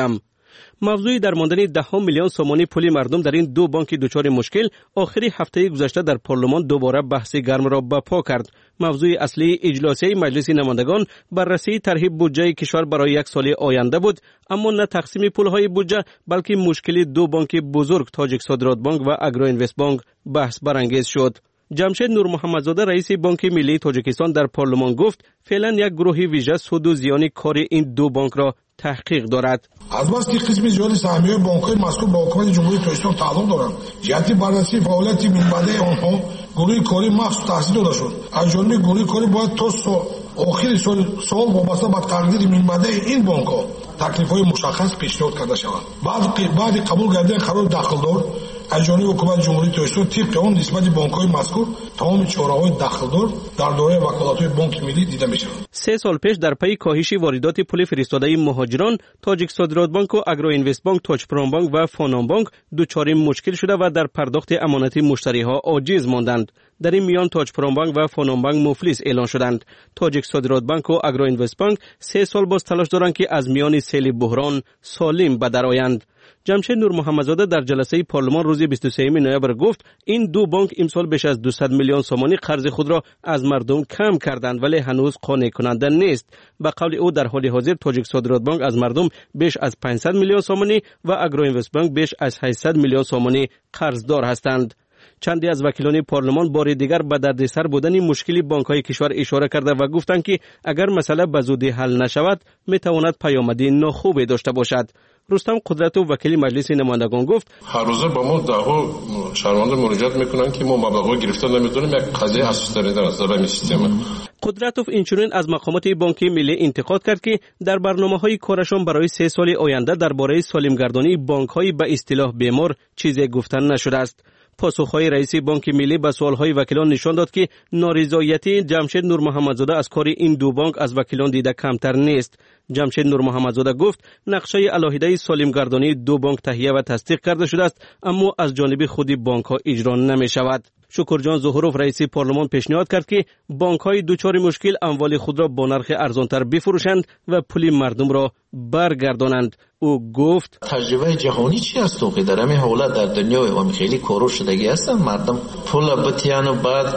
موضوع درماندن 10 میلیون سومانی پول مردم در این دو بانک دچار مشکل آخری هفته گذشته در پارلمان دوباره بحث گرم را برپا کرد. موضوع اصلی اجلاسی مجلس نمایندگان بررسی طرح بودجه کشور برای یک سال آینده بود، اما نه تقسیم پولهای بودجه بلکه مشکل دو بانک بزرگ تاجیک صادرات بانک و اگرو اینوست بانک بحث برانگیز شد. جمشید نور محمدزاده رئیس بانک ملی تاجیکستان در پارلمان گفت فعلا یک گروه ویژه سود و زیان کار این دو بانک را تحقیق دارد. از بس که قسم زیادی سهمیه بانک‌های مذکور با حکومت جمهوری تاجیکستان تعلق دارند، جهت بررسی فعالیت منبعه آنها گروه کاری مخصوص تأسیس داده شد. از جانب گروه کاری باید تا آخر سال وابسته به تقدیر منبعه این بانک‌ها تکلیف‌های مشخص پیشنهاد کرده شود. بعد قبول گردیدن قرار داخلدار از جانب حکومت جمهوری تاجیکستان طبق آن نسبت بانک‌های مذکور تمام چاره‌های داخلدار در دایره وکالت‌های بانک ملی دیده می‌شود. 3 سال پیش در پی کاهش واردات پول فرستاده مهاجران، تاجیک صادرات بانک و اگرو اینوست بانک، تاجپرام بانک و فونام بانک دچار مشکل شده و در پرداخت امانت مشتری‌ها عاجز ماندند. در این میان تاجپرام بانک و فونام بانک مفلس اعلان شدند. تاجیک صادرات بانک و اگرو اینوست بانک 3 سال باز تلاش دارند که از میان سیل بحران سالم به در آیند. جمشید نور محمدزاده در جلسه پارلمان روز 23 نوامبر گفت این دو بانک امسال بیش از 200 میلیون سومانی قرض خود را از مردم کم کردند ولی هنوز قانع کننده نیست. به قول او در حال حاضر تاجیک صادرات بانک از مردم بیش از 500 میلیون سومانی و اگرو اینوست بانک بیش از 800 میلیون سومانی قرضدار هستند. چندی از وکیلان پارلمان بار دیگر به دردسر بودن مشکل بانک‌های کشور اشاره کرده و گفتند که اگر مسئله به زودی حل نشود میتواند پیامدی ناخوبی داشته باشد. رستم قدرت و وکیل مجلس نمایندگان گفت هر روزه با ما دهها شهروند مراجعت میکنن که ما مبلغ گرفته نمیدونیم، یک قضیه اساس در است در این سیستم. قدرتوف اینچنین از مقامات بانک ملی انتقاد کرد که در برنامه‌های کارشان برای 3 سال آینده درباره سالمگردانی بانک‌های به اصطلاح بیمار چیزی گفتن نشده است. پاسخهای رئیس بانک ملی به سوالهای وکیلان نشان داد که نارضایتی جمشید نور محمدزاده از کار این دو بانک از وکیلان دیده کمتر نیست. جمشید نور محمدزاده گفت نقشه علاهده سالمگردانی دو بانک تهیه و تصدیق کرده شده است اما از جانب خود بانک ها اجرا نمی شود. شکرجان ظهوروف رئیس پارلمان پیشنهاد کرد که بانک های دچار مشکل اموال خود را با نرخ ارزانتر بفروشند و پول مردم را برگردانند. او گفت تجربه جهانی چی است که در همین حالت در دنیای هم خیلی کارو شدگی هستن، مردم پول بتیان و بعد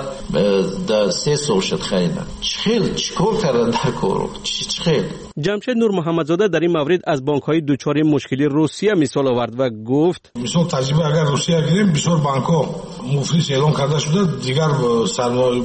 در 3 سال شد خریدن. چیکار کردن در کارو؟ چی جمشید نور محمدزاده در این مورد از بانک های دچار مشکل روسیه مثال آورد و گفت مثال تجربه اگر روسیه گیریم بسیار بانک ها مفلس اعلان کرده شده، دیگر سرمایه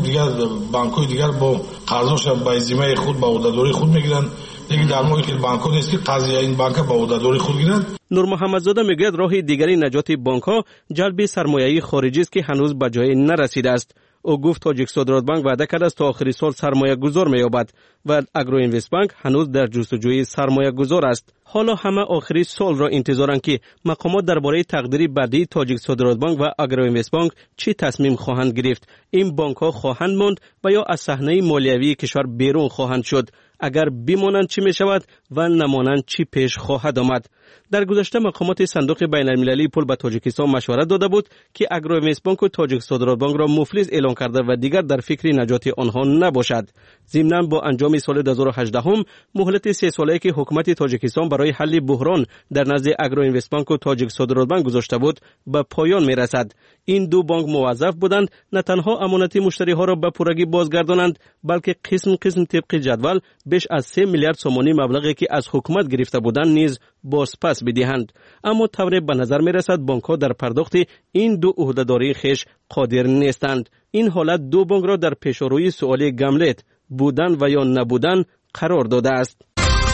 بانک های دیگر با قرضاش به ذمه خود با عهده‌داری خود میگیرن. دیگه در مورد که بانک ها نیست که قضیه این بانک با عهده‌داری خود گیرند. نور محمدزاده میگوید راه دیگری نجات بانک ها جلب سرمایه‌ای خارجی است که هنوز به جای نرسیده است. او گفت تاجیک صادرات بانک وعده کرده است تا آخر سال سرمایه گذار می‌یابد و اگرو اینوست بانک هنوز در جستجوی سرمایه گذار است. حالا همه آخر سال را انتظارند که مقامات درباره تقدیر بعدی تاجیک صادرات بانک و اگرو اینوست بانک چی تصمیم خواهند گرفت. این بانک ها خواهند ماند و یا از صحنه مالیوی کشور بیرون خواهند شد. اگر بمانند چی می شود و نمانند چی پیش خواهد آمد. در گذشته مقامات صندوق بین المللی پول به تاجیکستان مشورت داده بود که اگرو اینوست بانک و تاجیک صادرات بانک را مفلس اعلان کرده و دیگر در فکر نجات آنها نباشد. ضمناً با انجام سال 2018 مهلت 3 ساله‌ای که حکومت تاجیکستان برای حل بحران در نزد اگرو اینوست بانک و تاجیک صادرات بانک گذاشته بود به پایان می رسد. این دو بانک موظف بودند نه تنها امانت مشتری ها را به پورگی بازگردانند بلکه قسم طبق جدول بیش از 3 میلیارد سومانی مبلغی که از حکومت گرفته بودند نیز بازپس بدهند. اما طوری به نظر می رسد بانک ها در پرداخت این دو عهده‌داری خیش قادر نیستند. این حالت دو بانک را در پیشروی سؤال گملت بودن و یا نبودن قرار داده است.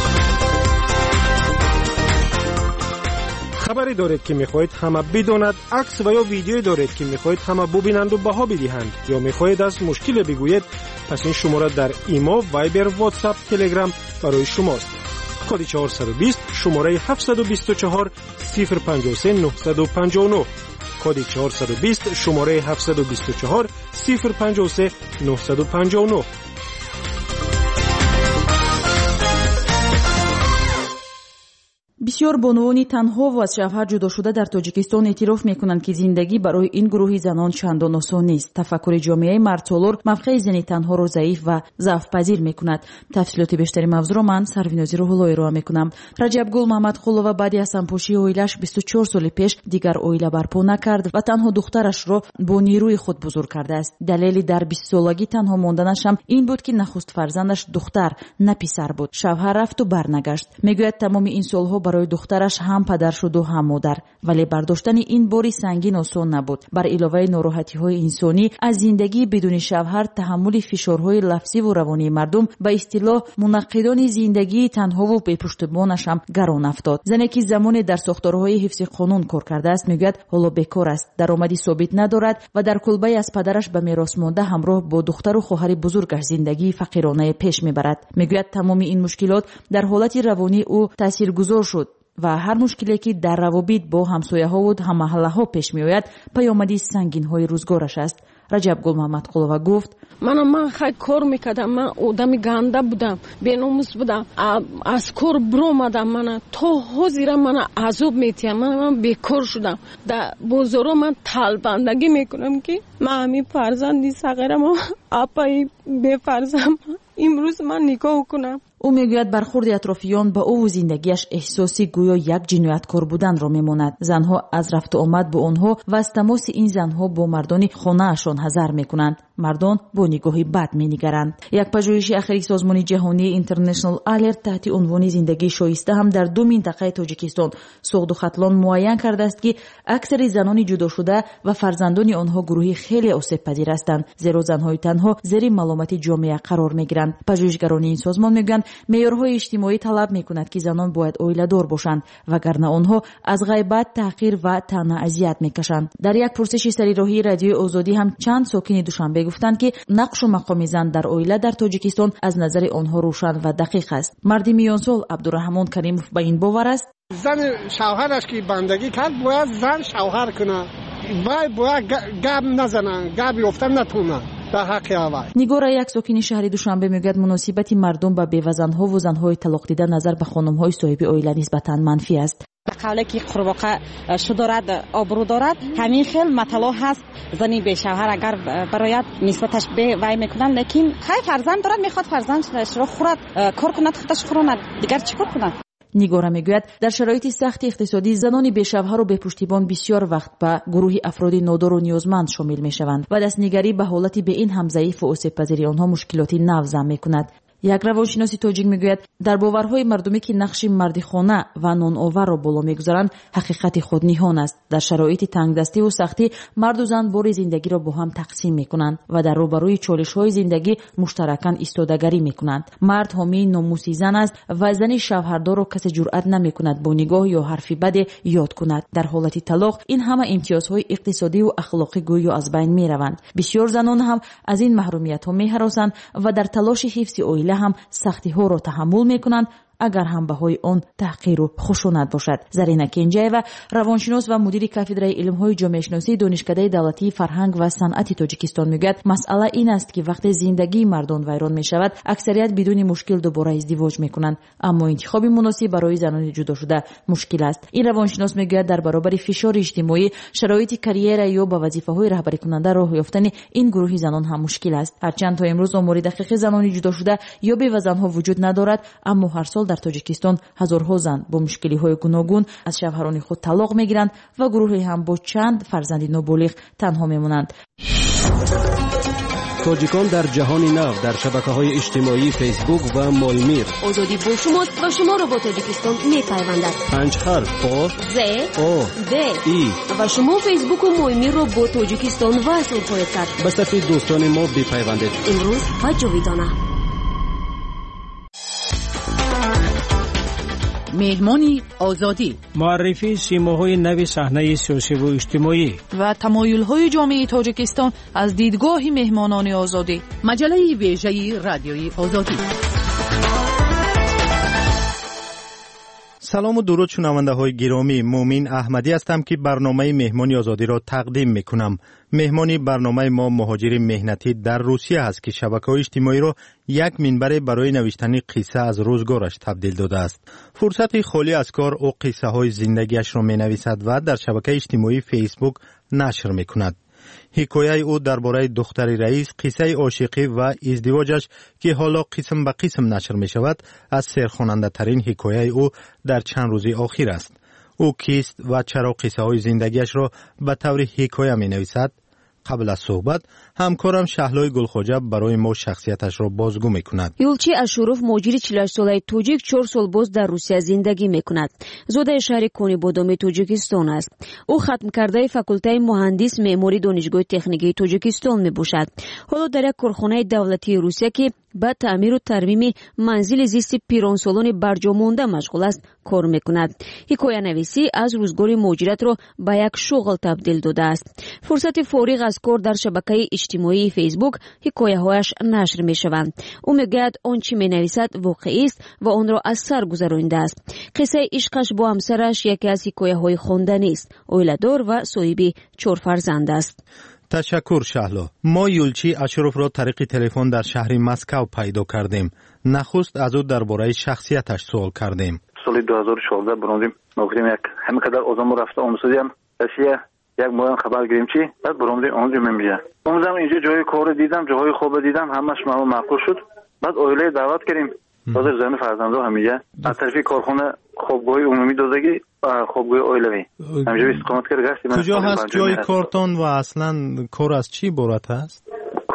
خبری دارید که میخواهید همه بداند، عکس و یا ویدیویی دارید که میخواهید همه ببینند و بها بدهند یا میخواهید از مشکل بگویید، پس این شماره در ایما، وایبر، واتساپ، تلگرام برای شماست. کد 420 شماره 724 053 959 کد 420 شماره 724 053 959. بسیار بانوانی تنها و از شوهر جدا شده در تاجیکستان اعتراف میکنند که زندگی برای این گروه زنان چندان آسان نیست. تفکر جامعه مردسالار موقع زن تنها را ضعیف و ضعف پذیر میکند. تفصیلات بیشتری موضوع را من سروینازی روح‌الله ارائه میکنم. رجب گل محمدقلووا بعد از همپاشی اویلش 24 سال پیش دیگر اویله برپا نکرد و تنها دخترش را با نیروی خود بزرگ کرده است. دلیلی در 20 سالگی تنها ماندنش هم این بود که نخست فرزندش دختر نه پسر بود. شوهر رفت و برنگشت. میگوید تمام این سالها برای دخترش هم پدر شد و هم مادر، ولی برداشتن این باری سنگین آسان نبود. بر علاوه ناراحتی‌های انسانی از زندگی بدون شوهر، تحمل فشارهای لفظی و روانی مردم، به اصطلاح منقدان زندگی تنها و بی پشتیبانش هم گران افتاد. زنی که زمان در ساختارهای حفظ قانون کار کرده است میگوید حالا بیکار است، درآمدی ثابت ندارد و در کلبه از پدرش به میراث مانده همراه با دختر و خواهر بزرگش زندگی فقیرانه پیش میبرد. میگوید تمام این مشکلات در حالت روانی او تاثیرگذار شد و هر مشکلی که در روابط با همسایه‌ها و هم‌محله‌ها پیش می‌آید پیامدی سنگین‌های روزگارش است. رجب گل محمدقلووا گفت: من خیلی کار میکردم، من آدم گنده بودم، بیناموس بودم، از کار برآمدم، من تا حاضر من عذاب میتیم، من بیکار شدم. در بازارا من طلبندگی میکنم که من همین فرزندی صغیرم اپای بفرزم امروز من نگاه کنم. او میگوید برخورد اطرافیان با او و زندگیش احساسی گویا یک جنایتکار بودن را میماند. زنها از رفت و آمد با آنها و از تماس این زنها با مردان خانه‌اشان حذر میکنند. مردان با نگاهی بد مینگرند. یک پژوهش اخیری سازمان جهانی اینترنشنال الرت تحت عنوان زندگی شایسته هم در 2 منطقه تاجیکستان سوخت و ختلان معین کرده است که اکثر زنان جدا شده و فرزندان آنها گروهی خیلی آسیب پذیر هستند، زیرا زنهای تنها زیر ملامت جامعه قرار میگیرند. پژوهشگران این سازمان میگویند معیارهای اجتماعی طلب میکند که زنان باید عائله‌دار باشند، وگرنه آنها از غیبت، تحقیر و طعنه اذیت میکشند. در یک پرسش سریراهی رادیوی آزادی هم چند ساکن دوشنبه گفتند که نقش و مقام زن در عائله در تاجیکستان از نظر آنها روشن و دقیق است. مرد میانسال عبدالرحمن کریموف به این باور است: زن شوهرش که بندگی کرد باید زن شوهر کنه، باید گپ نزنن، گپ یافتن نتونه. نیگورا یک ساکن شهر دوشنبه میگوید مناسبت مردم با بیوه‌زنها و زنهای طلاق دیده نظر به خانم‌های صاحب عائله نسبتاً منفی است. به قولی که قرباقه شو دارد آبرو دارد، همین خیل مطلع هست. زنی به شوهر اگر برایت نسبتش به وای میکنن، لیکن خیلی فرزند دارد، میخواد فرزندش را خورد کار کند، خودش خوراند، دیگر چیکار کند؟ نیگورا میگوید در شرایط سخت اقتصادی زنان بی‌شوهر و بی‌پشتیبان بسیار وقت به گروه افراد نادار و نیازمند شامل میشوند و دستنگری به حالت به این هم ضعیف و آسیب پذیری آنها مشکلاتی نو زن میکند. یک روانشناس تاجیک میگوید در باورهای مردمی که نقش مردی خانه و نان آور را بالا میگذارند حقیقت خود نهان است. در شرایط تنگدستی و سختی مرد و زن بار زندگی را با هم تقسیم میکنند و در روبروی چالش‌های زندگی مشترکاً ایستادگی میکنند. مرد حامی ناموس زن است و زن شوهردار را کسی جرأت نمیکند با نگاه یا حرفی بد یاد کند. در حالت طلاق این همه امتیازهای اقتصادی و اخلاقی گویا از بین میروند. بسیار زنان هم از این محرومیت‌ها میهراسند و در تلاش حفظ هم سختی ها را تحمل میکنند، اگر هم بهای آن تحقیر و خشونت باشد. زرینه کنجیوا روانشناس و مدیر کافدرای علم‌های جامعه شناسی دانشکده دولتی فرهنگ و صنعت تاجیکستان میگوید مسئله این است که وقتی زندگی مردان ویران میشود اکثریت بدون مشکل دوباره ازدواج میکنند، اما انتخاب مناسب برای زنان جدا شده مشکل است. این روانشناس میگوید در برابر فشار اجتماعی شرایط کریر یا با وظیفه‌های رهبری کننده راه یافتن این گروه زنان هم مشکل است. هرچند تا امروز آمار دقیق زنان جدا شده یا بی‌وزن‌ها وجود ندارد، اما هر سال در تاجیکستان هزارها زن با مشکلی‌های گوناگون از شوهران خود طلاق می‌گیرند و گروهی هم با چند فرزند نابالغ تنها می‌مانند. تاجیکان در جهان نو در شبکه‌های اجتماعی فیسبوک و مالمیر. آزادی با شماست و شما را با تاجیکستان می‌پیوندد. 5 حرف آ ز او د ای و شما فیسبوک و مالمیر را با تاجیکستان وصل خواهید کرد. به صف دوستان ما بپیوندید. امروز و جاویدانه. مهمانی آزادی، معرفی سیماهای نو صحنه سیاسی و اجتماعی و تمایل‌های جامعه تاجیکستان از دیدگاه مهمانان آزادی. مجله ویژه رادیوی آزادی. سلام و درود شنونده های گرامی، مومین احمدی هستم که برنامه مهمانی آزادی را تقدیم میکنم. مهمانی برنامه ما مهاجر مهنتی در روسیه است که شبکه‌های اجتماعی را یک منبر برای نوشتن قصه از روزگارش تبدیل داده است. فرصت خالی از کار او قصه های زندگیش را می نویسد و در شبکه اجتماعی فیسبوک نشر می کند. حکایه او درباره دختر رئیس، قصه عاشقی و ازدواجش که حالا قسم به قسم نشر می شود، از سرخواننده ترین حکایه او در چند روز اخیر است. او کیست و چرا قصه های زندگیش را به طور حکایه می نویسد؟ قبل از صحبت همکارم شهلای گلخواجه برای ما شخصیتش را بازگو میکند. یولچی اشوروف مهاجر 48 ساله توجیک 4 سال باز در روسیه زندگی میکند. زاده شهر کونی-بادام توجیکستان است. او ختم کرده فاکولته مهندس معماری دانشگاه تکنیکی توجیکستان میباشد. حالا در یک کارخانه دولتی روسیه که با تعمیر و ترمیم منزل زیست پیرانسالان برجامانده مشغول است کار میکند. حکایه نویسی از روزگار مهاجرت را به یک شغل تبدیل داده است. فرصت فارغ از کار در شبکه اجتماعی فیسبوک حکایه هایش نشر می شوند. او میگوید آنچه می نویسد واقعی است و آن را از سر گذرانده است. قصه عشقش با همسرش یکی از حکایه های خواندنی است. اویله‌دار و صاحب 4 فرزند است. تشکر شهلا. ما یولچی اشروف را طریق تلفن در شهر مسکو پیدا کردیم. نخست از او درباره شخصیتش سوال کردیم. سال 2014 برآمدیم. نوکریم یک همینقدر آدم رفته آموزیدم. اشیا یک ماه خبر گرفتیم چی؟ بعد برآمدیم اونجا میگم. اونجا اینجا جای کار دیدم، جای خوب دیدم، همش معقول شد. بعد اویله دعوت کردیم. حاضر زن فرزندو همیشه از طرف کارخانه خوابگاه عمومی دادگی خوابگاه اویلوی همینجا استقامت کرد. کجا هست جای کارتون و اصلا کار از چی عبارت است؟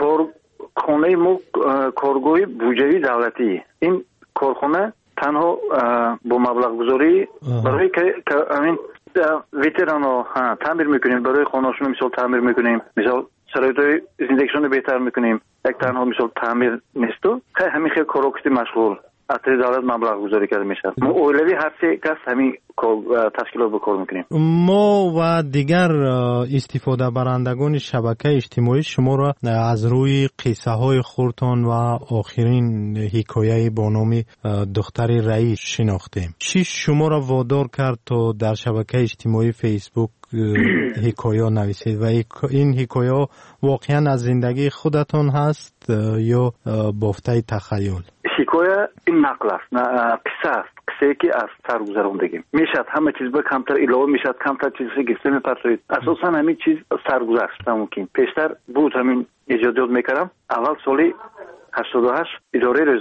کارخانه ما کارگاه بودجه دولتی. این کارخانه تنها با مبلغ گذاری برای که همین ویترانو تعمیر میکنیم، برای خانه‌شون مثال تعمیر میکنیم، مثال شرایط زندگیشون بهتر میکنیم. یک تنها مثال تعمیر نیست و همین خیلی کاراکتی مشغول از دولت مبلغ گذاری کرده میشه. ما اولوی هر سه کس همین تشکیلات بکار میکنیم. ما و دیگر استفاده برندگان شبکه اجتماعی شما را از روی قصه های خورتان و آخرین حکایه با نام دختر رئیس شناختیم. چی شما را وادار کرد تا در شبکه اجتماعی فیسبوک حکایه نویسید و این حکایه واقعا از زندگی خودتان هست یا بافته تخیل؟ حکایه این نقل است، قصه است، قصه که از سر گذراندگی میشد. همه چیز به کمتر علاوه میشد، کمتر چیزی که میپرسید. اساسا همین چیز سرگذشت ممکن. پیشتر بود همین ایجادات میکردم. اول سالی 88 اداره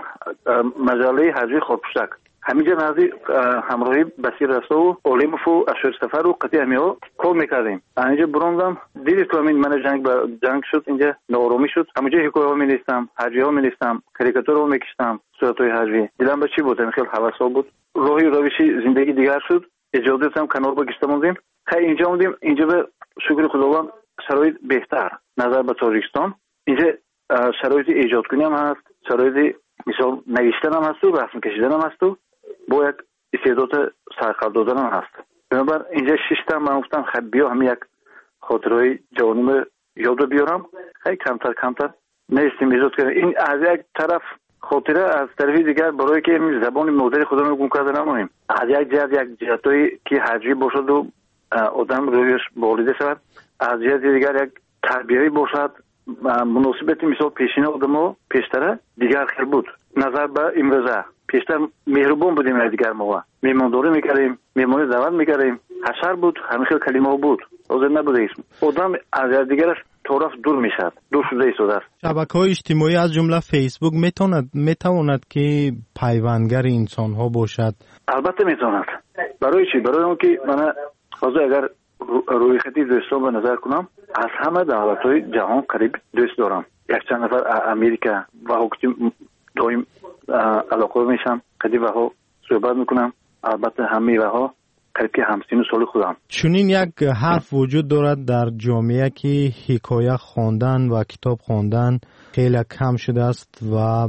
مجله حجوی خودپوشک همینجا نزدیک همراهی بسیر رسا و اولیموف و اشور سفر و قطعی همیه کار میکردیم. اینجا بروندم دیدید که همین من جنگ شد، اینجا نارامی شد. همینجا حکایه ها می‌نویسم، حجی ها می‌نویسم، کاریکاتور ها می‌کشتم، صورت‌های حجی. دیدم به چی بود؟ خیلی هوسا بود. راهی روشی زندگی دیگر شد. اجازه هم کنار بگشتم اومدیم. خیلی اینجا اومدیم. اینجا به شکر خداوند شرایط بهتر نظر به تاجیکستان. اینجا شرایط ایجاد کنی هم هست، شرایط مثال نوشتن هم هست و رسم کشیدن هم هست و با یک استعداد سرقلب دادن هم هست. بنابر اینجا 6 تا من گفتم خب بیا هم یک خاطرهای جوانیم یاد بیارم. خیلی کمتر نیستیم ایجاد کردن. این از یک طرف خاطره، از طرف دیگر برای که زبان مادری خودمون گم کردن نمونیم. از یک جهتایی که حجی باشد و آدم رویش بالیده شود، از جهت دیگر یک تربیتی باشد. مناسبت مثال پیشین آدم‌ها پیشتره دیگر خیلی بود. نظر به امروزه پیشتر مهربان بودیم از دیگر ما. میمانداری میکردیم، میمانی دعوت میکردیم. حشر بود، همین خیلی کلمه بود. حاضر نبوده اسم. آدم از دیگرش طرف دور میشد، دور شده ایستاده است. شبکه‌های اجتماعی از جمله فیسبوک میتواند که پیوندگر انسان ها باشد؟ البته میتواند. برای چی؟ برای اون که من حاضر اگر روی خطی دوستان به نظر کنم، از همه دولت‌های جهان قریب دوست دارم. یک چند نفر امریکا و حکومت دائم علاقه میشم، قریب ها صحبت میکنم. البته همه ها قریب که همسین سال خودم. چنین یک حرف وجود دارد در جامعه که حکایه خواندن و کتاب خواندن خیلی کم شده است و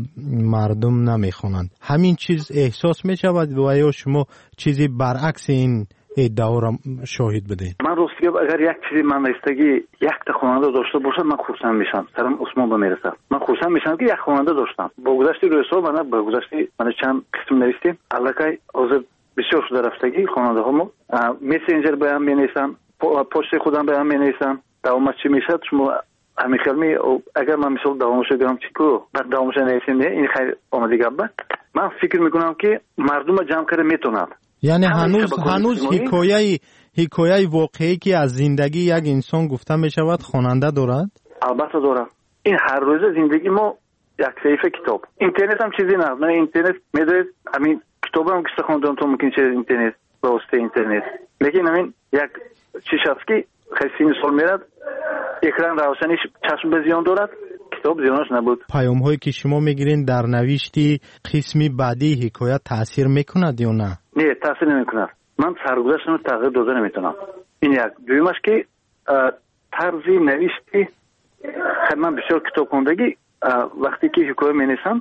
مردم نمیخوانند. همین چیز احساس میشود و یا شما چیزی برعکس این ادعا را شاهد بدین؟ من راستگی اگر یک چیزی من رستگی یک تا خواننده داشته باشم من خرسند میشم، سرم عثمان بمیرسم. من خرسند میشم که یک خواننده داشتم. با گذشت روی سال من با گذشت من چند قسم نوشتیم الکی حاضر بسیار شده رفتگی خواننده ها ما مسنجر بیان می‌نویسن، پست خودم بیان می‌نویسن. دوامش چی میشه شما همین خیلی اگر من مثلا دوامش بگم چیکو بعد دوامش نویسیم نه این خیلی آماده گپ. من فکر میکنم که مردم جمع کرده میتونن. یعنی هنوز حکایه واقعی که از زندگی یک انسان گفته میشود خواننده دارد؟ البته دارد. این هر روز زندگی ما یک صفحه کتاب. اینترنت هم چیزی نه اینترنت میدونید همین کتابم که خوندم تو ممکن چه اینترنت با واسطه اینترنت. لیکن همین یک چیز است که خیلی سال میرد اکران روشنیش چشم به زیان دارد، کتاب زیانش نبود. پیام هایی که شما میگیرین در نوشتی قسمی بعدی حکایت تاثیر میکند یا نه؟ نه تاثیر نمیکند. من سرگذشتم تغییر داده نمیتونم. این یک دویمش که طرز نوشتی من بسیار کتاب خوندگی وقتی که حکایت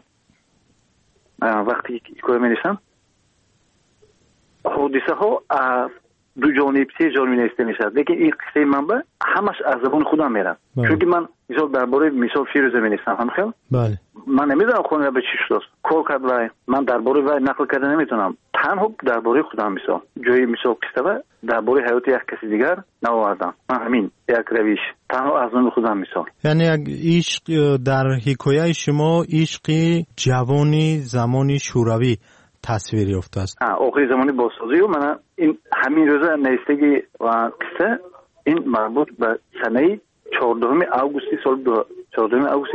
مینویسم حادثه ها دو جانب سه جانب نوشته میشد. لیکن این قصه منبع همش از زبان خودم میرم. چون که من مثال درباره مثال فیروزه مینویسم هم خیلی. بله. من نمیدونم خونه به چی شد. کار کرد وای من درباره وای نقل کرده نمیتونم. تنها درباره خودم مثال جای مثال قصه درباره حیات یک کسی دیگر نوردم. من همین یک روش تنها از نظر خودم مثال. یعنی عشق در حکایت شما عشق جوانی زمانی شوروی تصویر یافته است. آخری زمانی بازسازی و من این همین روزا نوشتگی و قصه این مربوط به سنه 14 آگوست سال 14 آگوست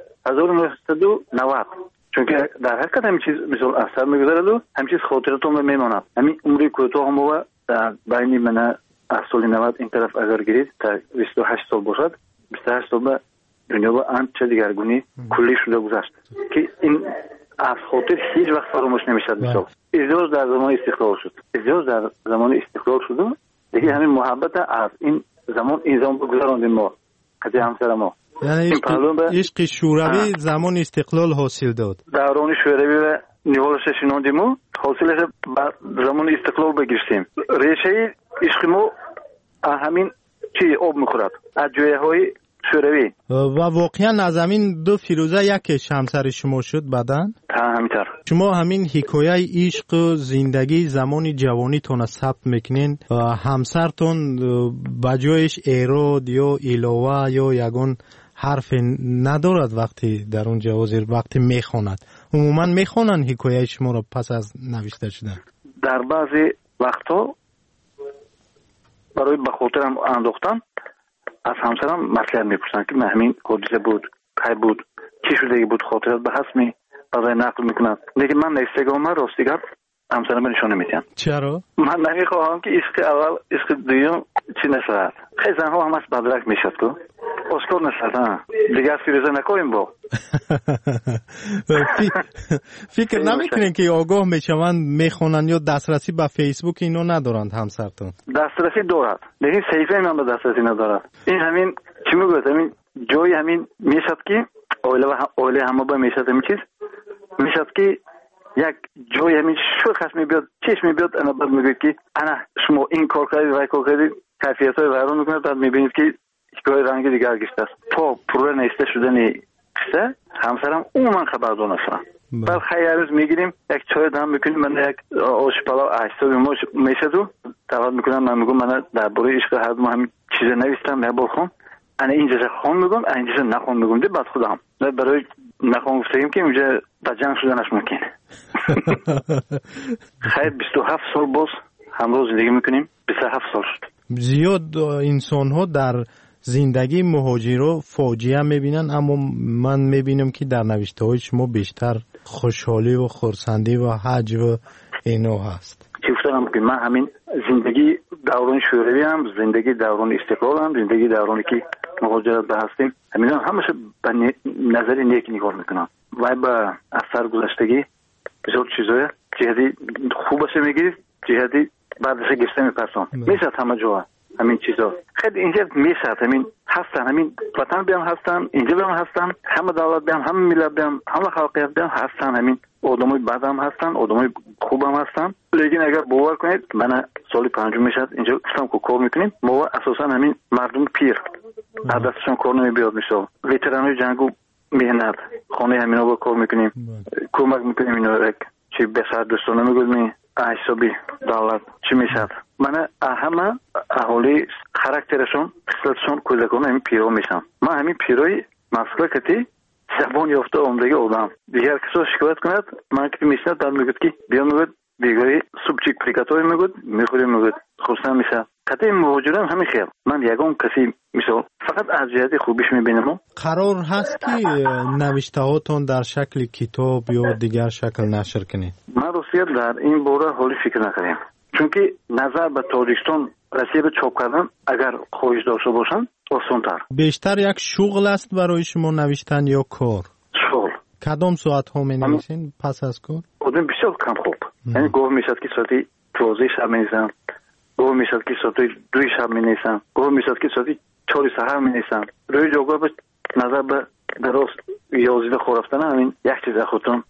1990. چون که در حقیقت همین چیز مثل اثر میگذارد و همین چیز خاطراتم میماند. همین عمری کوتاه هم و بین من از سال 90 این طرف اگر گیرید تا 28 سال باشد 28 سال به دنیا با آنچه دیگرگونی کلی شده گذشت که این از خاطر هیچ وقت فراموش نمیشد. مثلا ازدواج در زمان استقلال شد دیگه همین محبت از این زمان بگذراندیم ما قضیه همسر ما. یعنی عشق شوروی زمان استقلال حاصل داد. دوران شوروی و نیولش شناندیم و حاصلش زمان استقلال بگیریم. ریشه عشق ما همین چی آب میخورد از جایه های شوروی. و واقعا از همین دو فیروزه یک همسر شما شد بعدن؟ همینطور. شما همین حکایه عشق و زندگی زمان جوانی تون ثبت میکنین همسرتون بجایش ایراد یا علاوه یا یگان حرف ندارد وقتی در اون جوازیر وقتی میخواند عموما میخوانن حکایه شما رو پس از نوشته شدن؟ در بعضی وقتا برای به خاطرم انداختن از همسرم مطلب میپرسن که همین حادثه بود کی بود چی شده بود خاطرات به حسمی برای نقل میکنن. لیکن من نوشتگام راستیگر همسرم نشون نمیدم. چرا؟ من نمیخواهم که عشق اول عشق دوم چی نشود. خیلی زنها همش بدرک میشد که اسکار نشد دیگه فیروزه نکنیم با فکر نمیکنین که آگاه میشوند میخونن یا دسترسی به فیسبوک اینو ندارند همسرتون؟ دسترسی دارد لیکن صحیفه من به دسترسی ندارد. این همین چی میگوید همین جای همین میشد که اوله همه با میشد همین چیز میشد که یک جای همین شو خشمی بیاد چشمی بیاد انا بعد میگوید که انا شما این کار کردید و کار کردید کیفیت های ویران میکنید بعد میبینید که حکایه رنگ دیگر گشته است. تا پروژه نوشته شدن قصه همسرم من خبردار نشدم. بعد خیلی روز میگیریم یک چای دم میکنیم من یک آش پلاو اجسابی ما میشد و دعوت میکنم من میگم من درباره عشق هر ما همین چیز نوشتم یا بخون انا اینجا خون میگم اینجا نخون میگم ده بعد خودم برای نخون گفتیم که اینجا با جنگ شدنش ممکنه. خیلی 27 سال باز همراه زندگی میکنیم 27 سال شد. زیاد انسان ها در زندگی مهاجرو فاجعه میبینن اما من میبینم که در نوشته های شما بیشتر خوشحالی و خرسندی و حج و اینو هست. چی گفتم که من همین زندگی دوران شوروی هم زندگی دوران استقلال هم زندگی دورانی که مهاجرت به هستیم همینا همش به نظر نیک نگاه میکنم و با اثر گذشتگی بسیار چیزای جهتی خوبش میگیرید جهتی بعدش گشته میپرسم میشد همه جا همین چیزا خیلی اینجا میشد همین هستن همین وطن بیام هستن اینجا بیام هستن همه دولت بیام همه ملت بیام همه خلقیت بیام هستن همین آدمای بد هم هستن آدمای خوب هم هستن. لیکن اگر باور کنید من سال 5 میشد اینجا گفتم که کار میکنیم ما اساسا همین مردم پیر از دستشون کار نمیاد میشه وترانای جنگو مهنت خانه همینا با کار میکنیم کمک میکنیم اینا چی بسر دوستانه میگویم حسابی دولت چی میشد؟ من همه اهالی خاراکترشون خصلتشون کودکان همین پیرو میشن. من همین پیروی مسئله کتی زبان یافته عمرگی آدم دیگر کسا شکایت کند من که میشنم در میگود که بیا میگود دیگری سوپچیک پریکاتوی میگود میخوریم میگود خورسن میشه. قطعی مهاجران همین خیال من یکم کسی مثال فقط از جهت خوبیش میبینم. قرار هست که نوشته هاتون در شکل کتاب یا دیگر شکل نشر کنید؟ من روسیه در این باره حالی فکر نکردیم چون که نظر به تاجیکستان روسیه به چاپ کردن اگر خواهش داشته باشن آسان‌تر. بیشتر یک شغل است برای شما نوشتن یا کار؟ شغل. کدام ساعت ها می نویسین پس از کار؟ آدم بسیار کم خوب. یعنی گوه میشد که ساعتی 12 شب می نویسم، گوه میشد که ساعتی 2 شب می نویسم، گوه میشد که ساعتی 4 سحر می نویسم. روی جوگاه به نظر به درست یازده خور رفتن همین یک چیز خودتون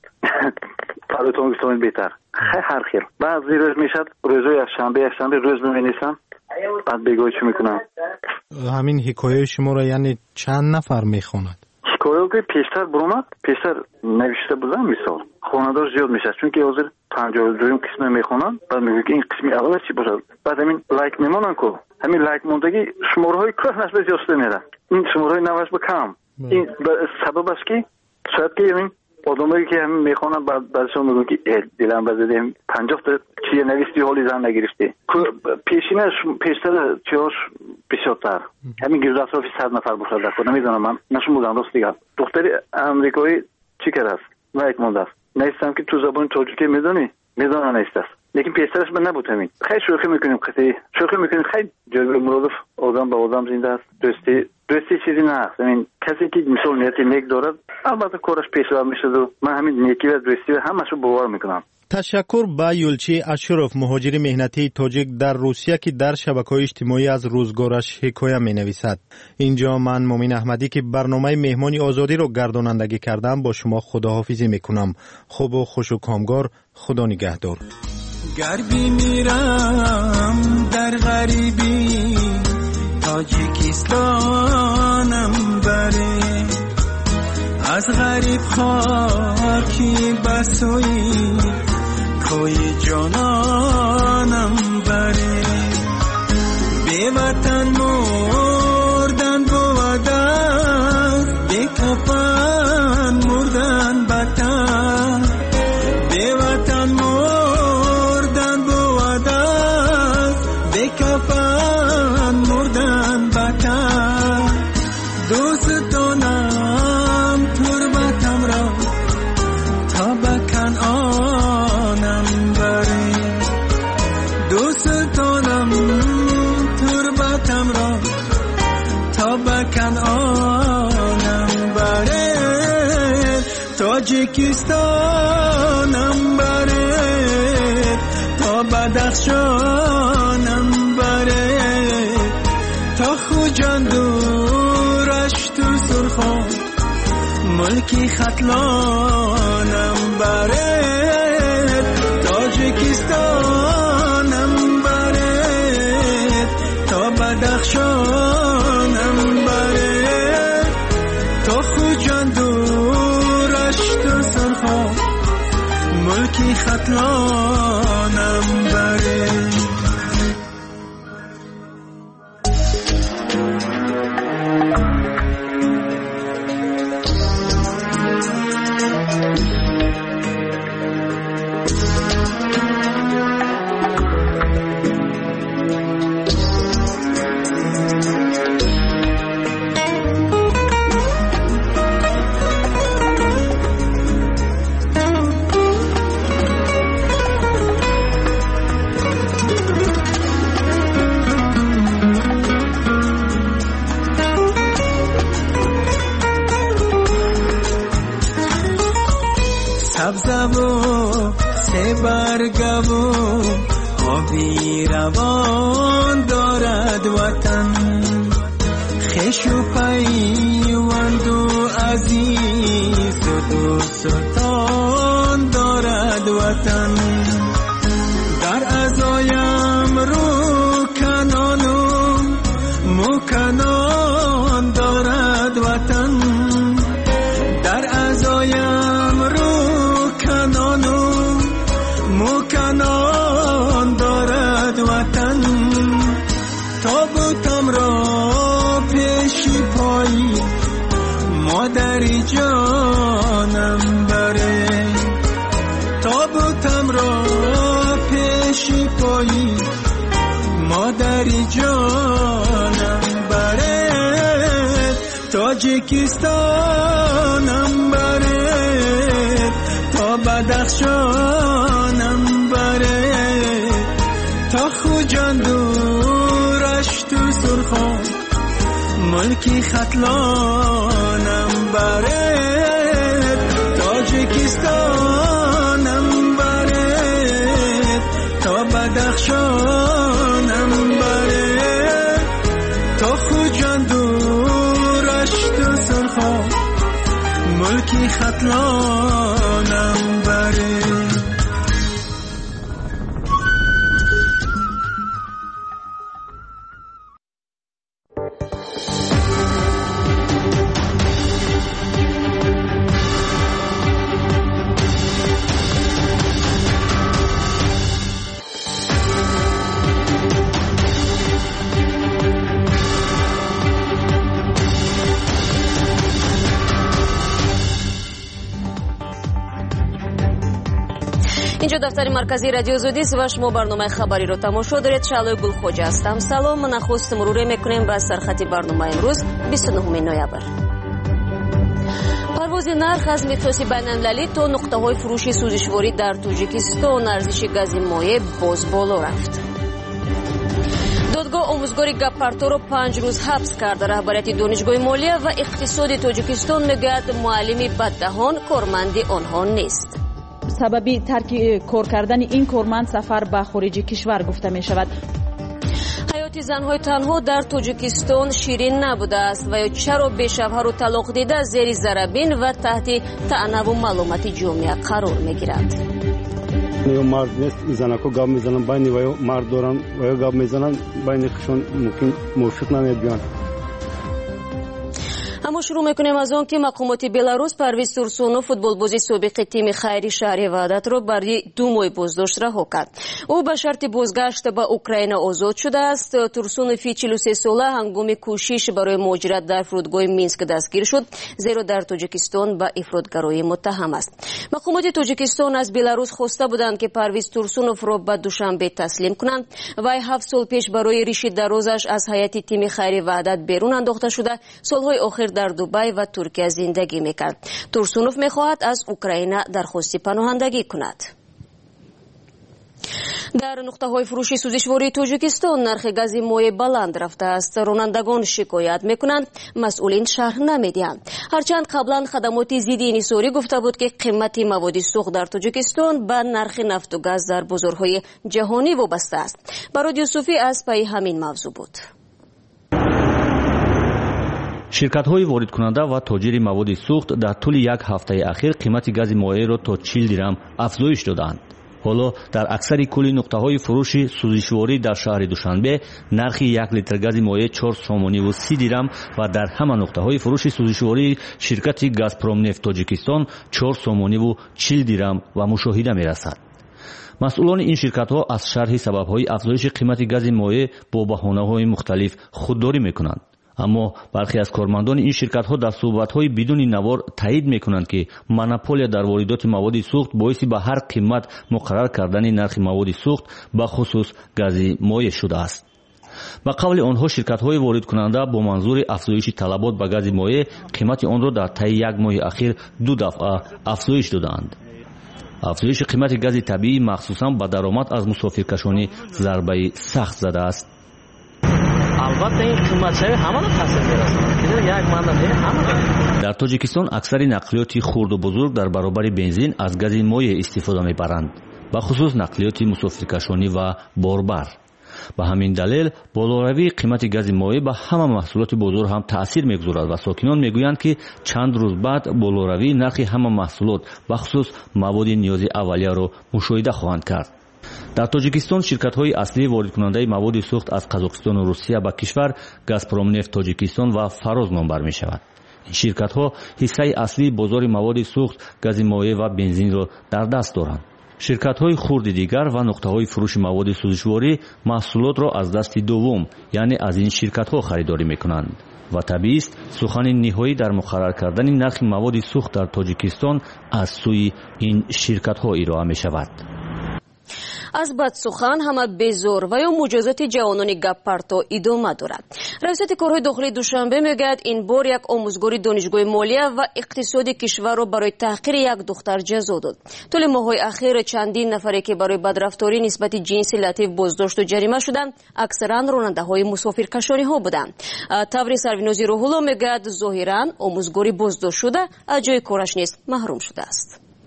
پلوتون گفتم بهتر. هر خیر. بعضی روز میشد روزای یک شنبه روز می نویسم. بعد بگوی چی میکنم. همین حکایه شما را یعنی چند نفر میخواند؟ حکایه که پیشتر برومد پیشتر نوشته بودم مثال خواندار زیاد میشه چون که حاضر 52 قسم میخونن بعد میگه که این قسمی اول چی باشه بعد همین لایک میمونن کو همین لایک موندگی شماره های کلاس نسبت زیاد میره این شماره های نوش به کم این سبب است که شاید که همین آدمایی که همین میخونن بعدشون میگن که دلم بزدیم 50 تا چیه نوشتی حالی زن نگرفتی پیشینش پیشتر چیاش بسیارتر همین گرد اطرافی 100 نفر باشه در خود نمیدونم من نشون بودم راست دیگه دختری امریکایی چی کرد است لایک مونده است نیستم که تو زبان تاجیکی میدونی نیست است لیکن پیشترش من نبود همین خیلی شوخی میکنیم خیلی جلوی مرادف آدم با آدم زنده است دوستی چیزی نه است همین کسی که مثال نیتی نیک دارد البته کارش پیشرفت میشه و من همین نیکی و دوستی و همشو باور میکنم. تشکر به یولچی اشرف مهاجر مهنتی تاجیک در روسیه که در شبکه‌های اجتماعی از روزگارش حکایه می‌نویسد. اینجا من مومین احمدی که برنامه مهمانی آزادی رو گردانندگی کردم با شما خداحافظی میکنم. خوب و خوش و کامگار. خدا نگهدار. گر میرم در غریبی تاجیکستانم بره از غریب خاکی بسوی کوی جانانم بره بی وطن مردن بودن بی کفن مردن بطن بی وطن مردن بودن بی کفن مردن بطن دوستانم تربتم را تا به کنعانم بری دوستانم تربتم را تا به کنعانم بری تاجیکستانم بری تا بدخشانم بری تا خوجان دورش تو سرخان ملکی خطلانم بره تاجیکستانم بره تا بدخشانم بره تا خوجان دورش تو سرخان ملکی خطلانم بره. برگم آبی روان دارد وطن خش و پیوند و عزیز و دوستان دارد وطن در ازایم رو کنان و مکنان دارد وطن در ازایم رو کنان و مکنان مادری جانم بره تابوتم را پیش پایی مادری جانم بره تاجیکستانم بره تا بدخشانم بره تا خوجان دورش تو سرخان ملکی ختلانم بره تاجیکستانم بره تا بدخشانم بره تا خوجان دورش تو سرخان ملکی ختلانم بره. اینجا دفتر مرکزی رادیو آزادی است و شما برنامه خبری رو تماشا دارید. شعله گلخوجه هستم. سلام. نخست مرور میکنیم به سرخط برنامه امروز 29 نوامبر. پرواز نرخ از مقیاس بین‌المللی تا نقطه‌های فروش سوزشواری در تاجیکستان ارزش گاز مایع باز بالا رفت. دادگاه آموزگار گپارتو را 5 روز حبس کرد. رهبریت دانشگاه مالیه و اقتصاد تاجیکستان میگوید معلمی بددهان کارمند آنها نیست. سببی ترک کار کردن این کارمند سفر به خارج کشور گفته می شود. حیات زنهای تنها در تاجیکستان شیرین نبوده است و یا چرا بیشوهر رو طلاق دیده زیر ضربین و تحت طعنه و ملامت جامعه قرار می گیرد. مرد نیست زنکو گاب میزنن بین و مرد دارن و گاب میزنن بینشون ممکن موافق نمیاد. اما شروع میکنیم از آن که مقامات بلاروس پرویز تورسونوف فوتبالبازی سابق تیم خیری شهر وحدت را برای 2 ماه بازداشت رها کرد. او به شرط بازگشت به اوکراین آزاد شده است. تورسونوف 43 ساله هنگام کوشش برای مهاجرت در فرودگاه مینسک دستگیر شد، زیرا در تاجیکستان به افراطگرایی متهم است. مقامات تاجیکستان از بلاروس خواسته بودند که پرویز تورسونوف را به دوشنبه تسلیم کنند. وی 7 سال پیش برای ریش درازش از هیئت تیم خیری وحدت بیرون انداخته شده، سالهای آخر در دبی و ترکیه زندگی میکرد. تورسونوف میخواهد از اوکراین درخواست پناهندگی کند. در نقطه‌های فروشی سوزشواری تاجیکستان نرخ گاز مایع بلند رفته است. رانندگان شکایت میکنند، مسئولین شرح نمیدهند. هرچند قبلا خدمات ضد انحصاری گفته بود که قیمت مواد سوخت در تاجیکستان به نرخ نفت و گاز در بازارهای جهانی وابسته است. برای یوسفی از پی همین موضوع بود. شرکت‌های وارد کننده و تاجر مواد سوخت در طول یک هفته اخیر قیمت گاز مایع را تا 40 درم افزایش دادند. حالا در اکثر کل نقطه‌های فروش سوزشواری در شهر دوشنبه نرخ 1 لیتر گاز مایع 4 سومانی و 30 درم و در همه نقطه‌های فروش سوزشواری شرکت گازپروم نفت تاجیکستان 4 سومانی و 40 درم و مشاهده می‌رسد. مسئولان این شرکت‌ها از شرح سبب‌های افزایش قیمت گاز مایع با بهانه‌های مختلف خودداری می‌کنند. اما برخی از کارمندان این شرکت‌ها در صحبت‌های بدون نوار تایید می‌کنند که مونوپولیا در واردات مواد سوخت باعث به هر قیمت مقرر کردن نرخ مواد سوخت به خصوص گاز مایع شده است. به قول آنها شرکت‌های وارد کننده با منظور افزایش طلبات به گاز مایع قیمت آن را در طی 1 ماه اخیر 2 دفعه افزایش دادند. افزایش قیمت گاز طبیعی مخصوصاً به درآمد از مسافرکشانی ضربه سخت زده است. البته این قیمت‌های همه را تاثیر می‌رساند که یک منطقه همه. در تاجیکستان اکثر نقلیات خرد و بزرگ در برابر بنزین از گاز مایع استفاده می‌برند، به خصوص نقلیات مسافرکشانی و باربر. به همین دلیل بالاروی قیمت گاز مایع به همه محصولات بزرگ هم تاثیر می‌گذارد و ساکنان می‌گویند که چند روز بعد بالاروی نرخ همه محصولات به خصوص مواد نیازی اولیه را مشاهده خواهند کرد. در تاجیکستان شرکت‌های اصلی وارد کننده مواد سوخت از قزاقستان و روسیه به کشور گازپروم نفت تاجیکستان و فراز نام بر می‌شود. این شرکت‌ها حصه اصلی بازار مواد سوخت، گاز مایع و بنزین را در دست دارند. شرکت‌های خرد دیگر و نقطه‌های فروش مواد سوزشواری محصولات را از دست دوم یعنی از این شرکت‌ها خریداری می‌کنند. و طبیعی است سخن نهایی در مقرر کردن نرخ مواد سوخت در تاجیکستان از سوی این شرکت‌ها ارائه می‌شود. از бад сухан ҳама безор ва ё муҷозати ҷавонони гаппарто идома дорад. раисати корҳои дохилии душанбе мегӯяд ин бор як омӯзгори донишгоҳи молия ва иқтисоди кишварро барои таҳқири як духтар ҷазо дод. тӯли моҳҳои ахир чандин нафаре ки барои бадрафторӣ нисбати ҷинси латиф боздошту ҷарима шуданд аксаран ронандаҳои мусофиркашониҳо буданд. таври сарвинози рӯҳулло мегӯяд зоҳиран омӯзгори боздоштшуда аз ҷои кораш низ маҳрум шудааст.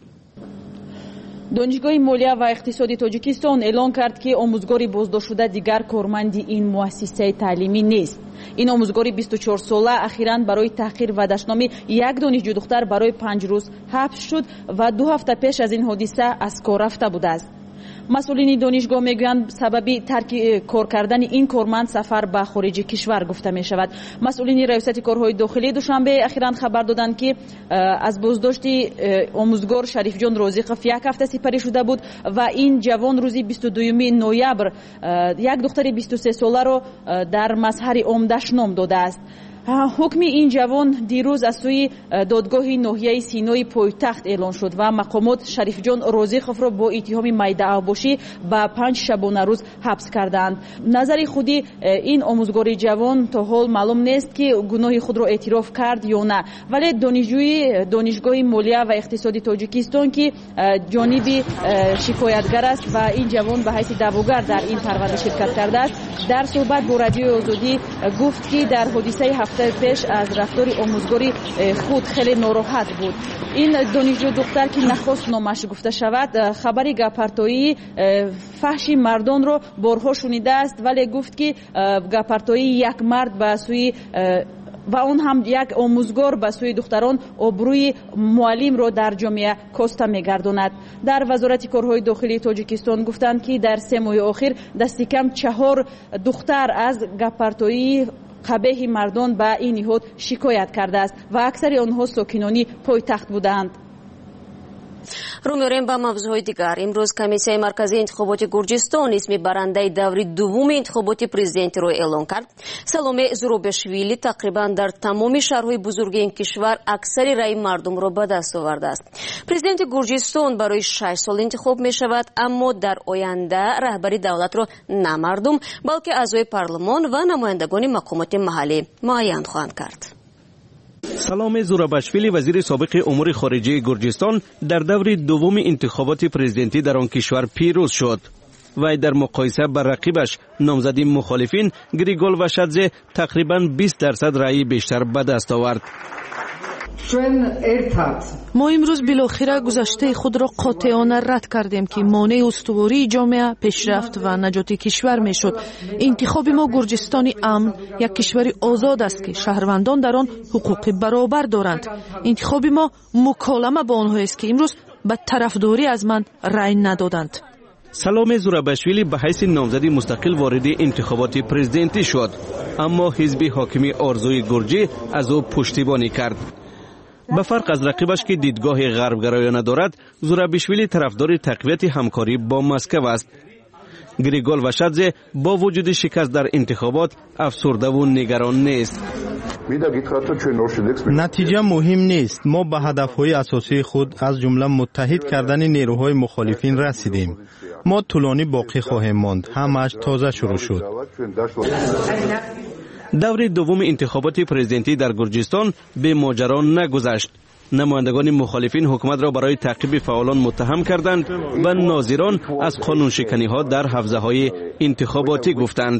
донишгоҳи молия ва иқтисоди тоҷикистон эълон кард ки омӯзгори боздоштшуда дигар корманди ин муассисаи таълимӣ нест. ин омӯзгори 24-сола ахиран барои таҳқир ва дашноми як донишҷӯ духтар барои 5 рӯз ҳабс шуд ва 2 ҳафта пеш аз ин ҳодиса аз кор рафта будааст. масъулини донишгоҳ мегӯянд сабаби тарки кор кардани ин корманд сафар ба хориҷи кишвар гуфта мешавад. масъулини раисати корҳои дохилии душанбе ахиран хабар доданд ки аз боздошти омӯзгор шарифҷон розиқов як ҳафта сипарӣ шуда буд ва ин ҷавон рӯзи 22 ноябр як духтари 23-соларо дар мазҳари ом дашном додааст. ҳукми ин ҷавон дирӯз аз сӯи додгоҳи ноҳияи Синои пойтахт эълон шуд ва мақомот Шарифҷон Розиқовро бо иттиҳоми майдаавбошӣ ба 5 шабона рӯз ҳабс карданд. назари худи ин омӯзгори ҷавон то ҳол маълум нест ки гуноҳи худро эътироф кард ё на, вале донишҷӯи донишгоҳи молия ва иқтисоди тоҷикистон ки ҷониби шикоятгар аст ва ин ҷавон ба ҳайси даъвогар дар ин парванда ширкат кардааст, дар суҳбат бо радиои озодӣ гуфт ки дар ҳодисаи пеш аз рафтори омӯзгори худ хеле нороҳат буд. ин донишҷӯ духтар ки нахост номаш гуфта шавад хабари гапартоии фаҳши мардонро борҳо шунидааст, вале гуфт ки гапартоии як мард ба сӯи ва он ҳам як омӯзгор ба сӯи духтарон обрӯи муаллимро дар ҷомеа коста мегардонад. дар вазорати корҳои дохилии тоҷикистон гуфтанд ки дар 3 моҳи охир дасти кам 4 духтар аз гапартоии қабеҳи мардон ба ин ниҳод шикоят кардааст ва аксари онҳо сокинони пойтахт буданд. рӯ меорем ба мавзӯъҳои дигар. имрӯз комиссияи марказии интихоботи гурҷистон исми барандаи даври дуввуми интихоботи президентиро эълон кард. саломе зурубешвили тақрибан дар тамоми шаҳрҳои бузурги ин кишвар аксари раи мардумро ба даст овардааст. президенти гурҷистон барои 6 сол интихоб мешавад, аммо дар оянда раҳбари давлатро на мардум балки аъзои парлумон ва намояндагони мақомоти маҳаллӣ муайян хоҳанд кард. саломе зурабашвили вазири собиқи умури хориҷии гурҷистон дар даври дуввуми интихоботи президентӣ дар он кишвар пирӯз шуд. вай дар муқоиса ба рақибаш номзади мухолифин Григол Вашадзе тақрибан 20% раи бештар ба даст овард. мо имрӯз билохира гузаштаи худро қотеона рад кардем ки монеи устувории ҷомеа пешрафт ва наҷоти кишвар мешуд. интихоби мо гурҷистони амн як кишвари озод аст ки шаҳрвандон дар он ҳуқуқи баробар доранд. интихоби мо муколама ба онҳоест ки имрӯз ба тарафдорӣ аз ман рай надоданд. саломе зурабашвили ба ҳайси номзади мустақил вориди интихоботи президентӣ шуд, аммо ҳизби ҳокими Орзуи Гурҷӣ аз ӯ пуштибонӣ кард. ба фарқ аз рақибаш ки дидгоҳи ғарбгароёна дорад, зурабишвили тарафдори тақвияти ҳамкорӣ бо Москав аст. Григол Вашадзе бо вуҷуди шикаст дар интихобот афсурдаву нигарон нест. натиҷа муҳим нест. мо ба ҳадафҳои асосии худ аз ҷумла муттаҳид кардани нерӯҳои мухолифин расидем. мо тӯлонӣ боқӣ хоҳем монд. ҳамааш тоза шурӯъ шуд. даври дуввуми интихоботи президентӣ дар гурҷистон бемоҷаро нагузашт. намояндагони мухолифин ҳукуматро барои таъқиби фаъолон муттаҳам карданд ва нозирон аз қонуншиканиҳо дар ҳавзаҳои интихоботӣ гуфтанд.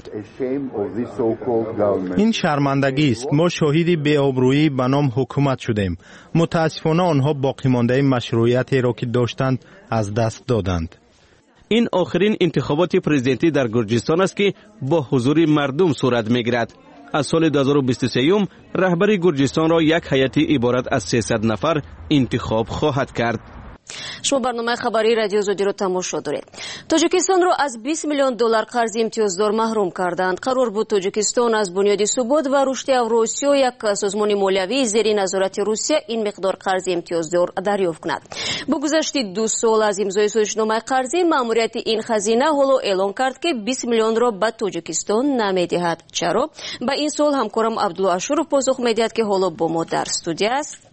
ин шармандагист. мо шоҳиди беобрӯӣ ба ном ҳукумат шудем. мутаассифона онҳо боқимондаи машрӯиятеро ки доштанд аз даст доданд. ин охирин интихоботи президентӣ дар гурҷистон аст ки бо ҳузури мардум сурат мегирад. аз соли 2023 раҳбари гурҷистонро як ҳайати иборат аз 300 нафар интихоб хоҳад кард. شما برنامه خبری رادیو آزادی رو تماشا دارید. تاجیکستان رو از 20 میلیون دلار قرض امتیازدار محروم کردند. قرار بود تاجیکستان از بنیاد ثبات و رشد اوراسیا، یک سازمان مالیوی زیر نظارت روسیه، این مقدار قرض امتیازدار دریافت کند. با گذشت 2 سال از امضای سازشنامه قرضی، ماموریت این خزینه حالا اعلام کرد که 20 میلیون را به تاجیکستان نمیدهد. چرا؟ به این سوال همکارم عبدالله اشورов پاسخ میدهد که حالا با ما در استودیو است.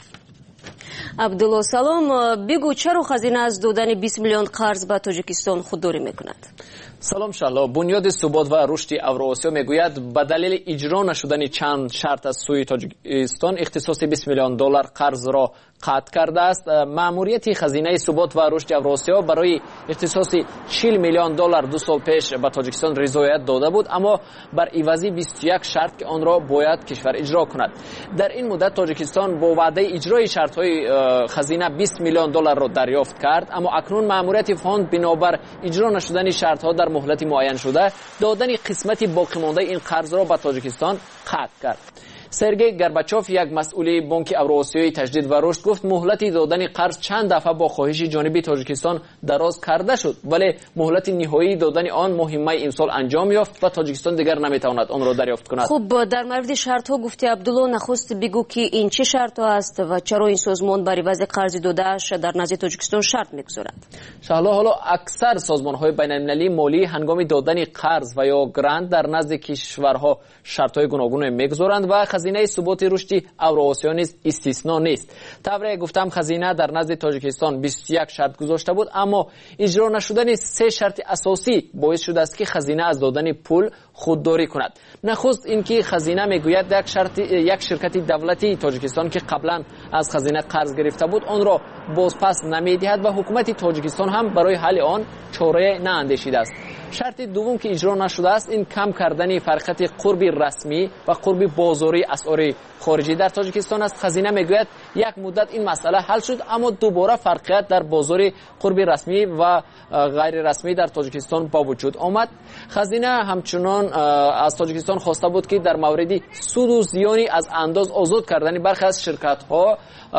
عبدالله سلام، بگو چرا خزینه از دادن 20 میلیون قرض به تاجیکستان خودداری میکند؟ سلام شالله. بنیاد ثبات و رشد اوراسیا میگوید به دلیل اجرا نشدن چند شرط از سوی تاجیکستان اختصاص 20 میلیون دلار قرض را قطع کرده است. ماموریت خزینه ثبات و رشد اوراسیا برای اختصاص 40 میلیون دلار 2 سال پیش به تاجیکستان رضایت داده بود، اما بر عوض 21 شرط که آن را باید کشور اجرا کند. در این مدت تاجیکستان با وعده اجرای شرط‌های خزینه 20 میلیون دلار را دریافت کرد، اما اکنون ماموریت فاند بنابر اجرا نشدن شرط‌ها در مهلت معین شده دادن قسمتی باقی مانده این قرض را به تاجیکستان قطع کرد. سرگئی گرباچوف، یک مسئول بانک اوراسیایی تجدید و رشد، گفت مهلت دادن قرض چند دفعه با خواهش جانبی تاجیکستان دراز کرده شد، ولی مهلت نهایی دادن آن مهمه امسال انجام یافت و تاجیکستان دیگر نمیتواند آن را دریافت کند. خب در مورد شرط ها گفتی عبدالله، نخست بگو که این چه شرط ها است و چرا این سازمان برای وضع قرض دادهش در نزد تاجیکستان شرط میگذارد؟ حالا اکثر سازمان های بین المللی مالی هنگام دادن قرض و یا گرانت در نزد کشورها شرط های گوناگون میگذارند و خزینه ثبات رشد اوراسیا نیز استثنا نیست. طبعا گفتم خزینه در نزد تاجیکستان 21 شرط گذاشته بود، اما اجرا نشدن 3 شرط اساسی باعث شده است که خزینه از دادن پول خودداری کند. نخست اینکه خزینه میگوید یک شرکت دولتی تاجیکستان که قبلا از خزینه قرض گرفته بود آن را بازپس نمیدهد و حکومت تاجیکستان هم برای حل آن چاره نااندیشیده است. شرط دوم که اجرا نشده است این کم کردن فرقیت قرب رسمی و قرب بازاری اسعار خارجی در تاجیکستان است. خزینه میگوید یک مدت این مسئله حل شد، اما دوباره فرقیت در بازار قرب رسمی و غیر رسمی در تاجیکستان با وجود آمد. خزینه همچنان از تاجیکستان خواسته بود که در مورد سود و زیانی از انداز آزاد کردن برخی از شرکت ها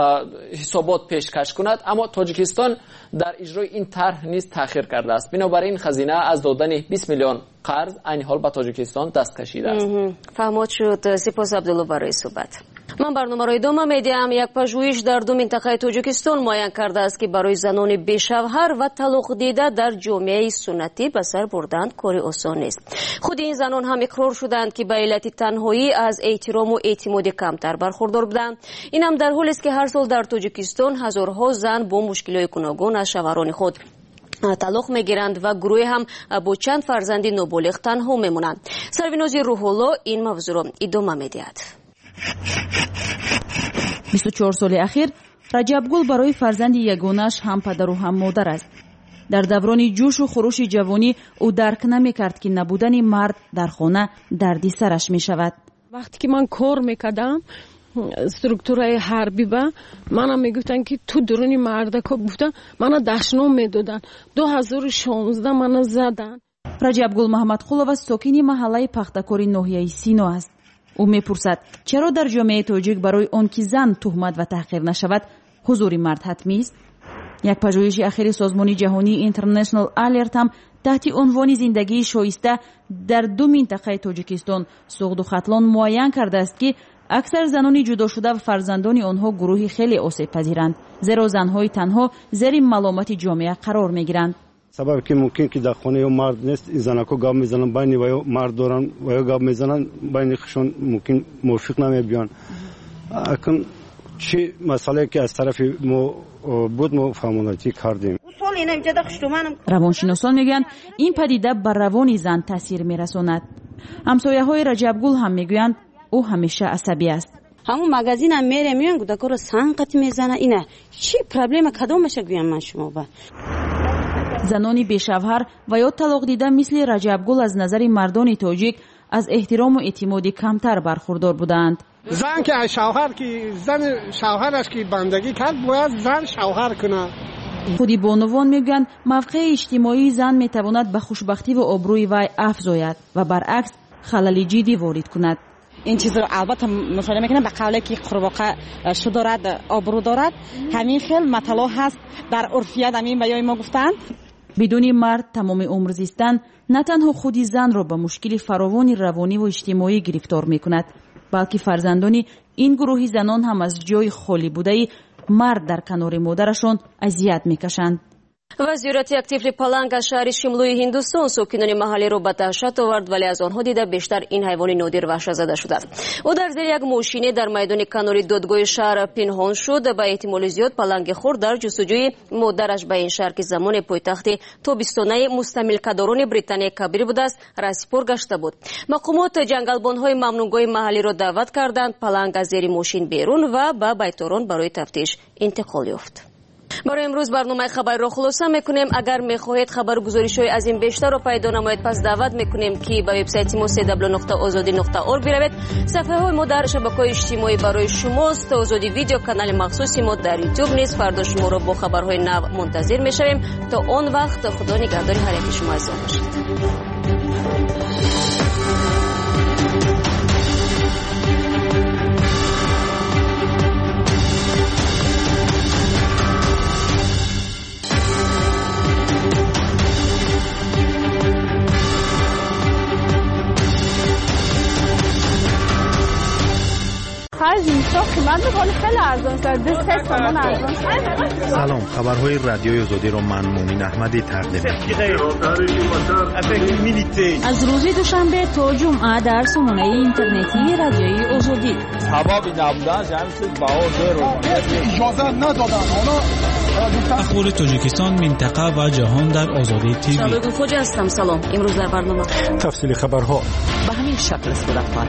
حسابات پیشکش کند، اما تاجیکستان در اجرای این طرح نیز تأخیر کرده است. بنابراین خزینه از دادن 20 میلیون قرض این حال به تاجیکستان دست کشیده است. فهمید شد. سپاس عبدالله برای صحبت. من برنامه را ادامه میدم. یک پژوهش در 2 منطقه تاجیکستان معین کرده است که برای زنان بی‌شوهر و طلاق دیده در جامعه سنتی به سر بردن کار آسان نیست. خود این زنان هم اقرار شدند که به علت تنهایی از احترام و اعتماد کمتر برخوردار بودند. این هم در حالی است که هر سال در تاجیکستان هزارها زن با مشکلات گوناگون از شوهران خود طلاق میگیرند و گروه هم با چند فرزند نابالغ تنها میمونند. سرویناز روح‌الله این موضوع را ادامه میدهد. 24 سال اخیر رجبگل برای فرزند یگانش هم پدر و هم مادر است. در دوران جوش و خروش جوانی او درک نمی‌کرد که نبودن مرد در خانه دردی سرش می‌شود. وقتی که من کار می‌کردم استруктураи ҳарбӣ ба манам мегуфтанд ки ту дуруни мардакҳо гуфтан мана дашном медоданд. 2016 мана заданд. раҷабгул маҳмадқулова сокини маҳаллаи пахтакори ноҳияи сино аст. ӯ мепурсад чаро дар ҷомеаи тоҷик барои он ки зан туҳмат ва таҳқир нашавад ҳузури мард ҳатмист. як пажӯҳиши ахири созмони ҷаҳонии International Alert ҳам таҳти унвони зиндагии шоиста дар 2 минтақаи тоҷикистон суғду хатлон муайян кардааст ки аксар занони ҷудошуда ва фарзандони онҳо гурӯҳи хеле осебпазиранд, зеро занҳои танҳо зери маломати ҷомеа қарор мегиранд. سبب که ممکن که در خانه یا مرد نیست، این زنکو گاب میزنن بین و یا مرد دارن و یا گاب میزنن بین خشون ممکن موافق نمیبیان. اکن چی مسئله که از طرف ما بود ما فهمانتی کردیم. روانشناسان میگویند این پدیده بر روان زن تاثیر میرساند. همسایه‌های رجبگل هم میگویند او همیشه عصبی است. همون مغازین هم میره میان گودکارو سانقت میزنه. اینه چی پرابلم کدومش گویم من شما با زنانی بیشوهر و یا طلاق دیده مثل رجبگل از نظر مردان تاجیک از احترام و اعتماد کمتر برخوردار بودند. زن که شوهر که زن شوهرش که بندگی کرد باید زن شوهر کنه. خودی بانوان میگن موقع اجتماعی زن میتواند به خوشبختی و آبروی وی افزاید و برعکس خلل جدی وارد کند. این چیز رو البته مشاهده میکنم به قوله که قرباقه شو دارد آبرو دارد. همین خیل مطلع هست در عرفیت همین بیای ما گفتن. بدون مرد تمام عمر زیستن نه تنها خودی زن را به مشکل فراوان روانی و اجتماعی گرفتار میکند، بلکه فرزندان این گروه زنان هم از جای خالی بوده مرد در کنار مادرشان اذیت میکشند. وزارت یک طفل پلنگ از شهر شملوی هندوستان ساکنان محلی را به دهشت آورد، ولی از آنها دیده بیشتر این حیوان نادر وحشت زده شده است. او در زیر یک ماشین در میدان کنار دادگاه شهر پنهان شد. به احتمال زیاد پلنگ خرد در جستجوی مادرش به این شهر که زمان پایتخت تابستانه مستملکه‌داران بریتانیا کبیر بوده است رسیدپور گشته بود. مقامات جنگلبان‌های ممنوعگاه محلی را دعوت کردند پلنگ از زیر ماشین بیرون و به بیتاران برای تفتیش انتقال یافت. برای امروز برنامه خبر را خلاصه میکنیم. اگر میخواهید خبر گزارش‌های از این بیشتر را پیدا نمایید پس دعوت میکنیم که به وبسایت ما www.azadi.org بروید. صفحه های ما در شبکه‌های اجتماعی برای شماست. آزادی ویدیو کانال مخصوصی ما در یوتیوب نیز. فردا شما را با خبرهای نو منتظر میشویم. تا آن وقت خدا نگهدار هر یک شما عزیزان باشید. سلام، خبرهای رادیوی آزادی را من مومین احمدی تقدیم می‌کنم. از روز دوشنبه تا جمعه در سامانه اینترنتی رادیوی آزادی. سبب نبودن جمعیت بهار اجازه ندادن. اخبار تاجیکستان، منطقه و جهان در آزادی تیوی. شادو خوجا هستم. سلام. امروز در برنامه تفصیل خبرها به همین شکل است.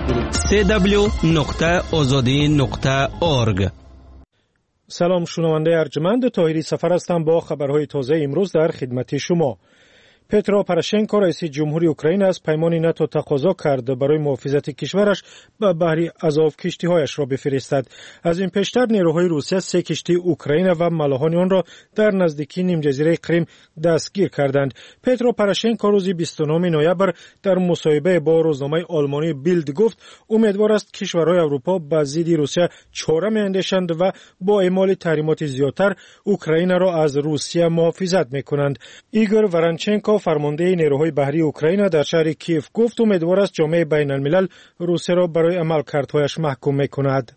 www.azadi.org. سلام شنونده ارجمند، طاهری سفر هستم با خبرهای تازه امروز در خدمت شما. پترو پروشنکو رئیس جمهوری اوکراین از پیمان ناتو تقاضا کرد برای محافظت کشورش به بحر آزوف کشتی‌هایش را بفرستد. از این پیشتر نیروهای روسیه 3 کشتی اوکراین و ملاحان آن را در نزدیکی نیمجزیره کریم دستگیر کردند. پترو پروشنکو روز 29 نوامبر در مصاحبه با روزنامه آلمانی بیلد گفت امیدوار است کشورهای اروپا به ضد روسیه چاره می‌اندیشند و با اعمال تحریمات زیادتر اوکراین را از روسیه محافظت می‌کنند. ایگور ورانچنکو فرمانده نیروهای بحری اوکراین در شهر کیف گفت امیدوار است جامعه بین الملل روسیه را برای عملکردهایش محکوم میکند.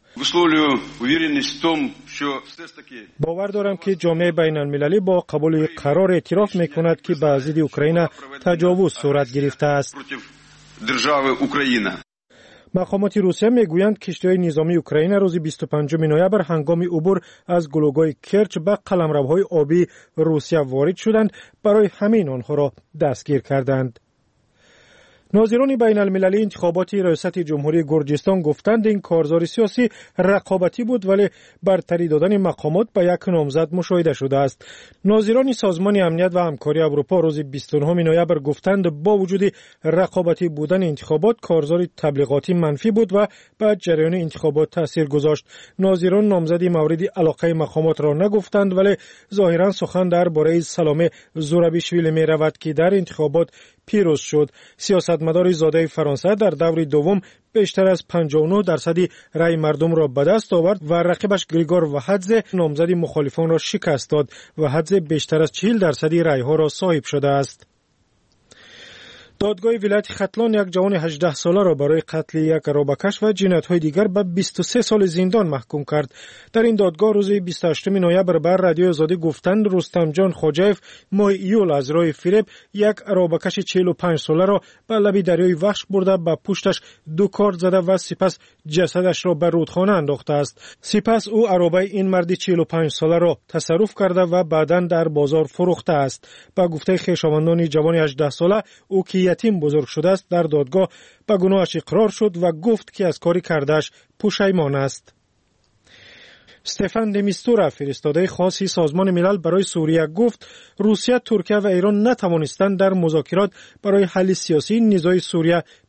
باور دارم که جامعه بین المللی با قبول قرار اعتراف میکند که به ضد اوکراین تجاوز صورت گرفته است. مقامات روسیه میگویند کشتی‌های نظامی اوکراین روز 25 نوامبر هنگام عبور از گلوگاه کرچ به قلمروهای آبی روسیه وارد شدند، برای همین آنها را دستگیر کردند. ناظران بین المللی انتخابات ریاست جمهوری گرجستان گفتند این کارزار سیاسی رقابتی بود، ولی برتری دادن مقامات به یک نامزد مشاهده شده است. ناظران سازمان امنیت و همکاری اروپا روز 29 نوامبر گفتند با وجود رقابتی بودن انتخابات کارزار تبلیغاتی منفی بود و بر جریان انتخابات تاثیر گذاشت. ناظران نامزدی مورد علاقه مقامات را نگفتند، ولی ظاهرا سخن درباره سلام زورابیشویلی می رود که در انتخابات پیروز شد. سیاستمدار زاده فرانسه در دور دوم بیشتر از 59% رای مردم را به دست آورد و رقیبش گریگور وحدزه نامزد مخالفان را شکست داد. وحدزه بیشتر از 40% رای ها را صاحب شده است. دادگاه ولایت ختلان یک جوان 18 ساله را برای قتل یک ارابکش و جنایت‌های دیگر به 23 سال زندان محکوم کرد. در این دادگاه روز 28 نوامبر بر رادیو آزادی گفتند رستم جان خوجایف ماه ایول از راه فریب یک ارابکش 45 ساله را به لب دریای وحش برده به پشتش 2 کارد زده و سپس جسدش را به رودخانه انداخته است. سپس او ارابه این مرد 45 ساله را تصرف کرده و بعداً در بازار فروخته است. با گفته خویشاوندان جوان 18 ساله او که یتیم بزرگ شده است در دادگاه به گناهش اقرار شد و گفت که از کاری کرده‌اش پشیمان است. استفان د میستورا فرستاده خاصی سازمان ملل برای سوریه گفت روسیه، ترکیه و ایران نتوانستند در مذاکرات برای حل سیاسی نزاع سوریه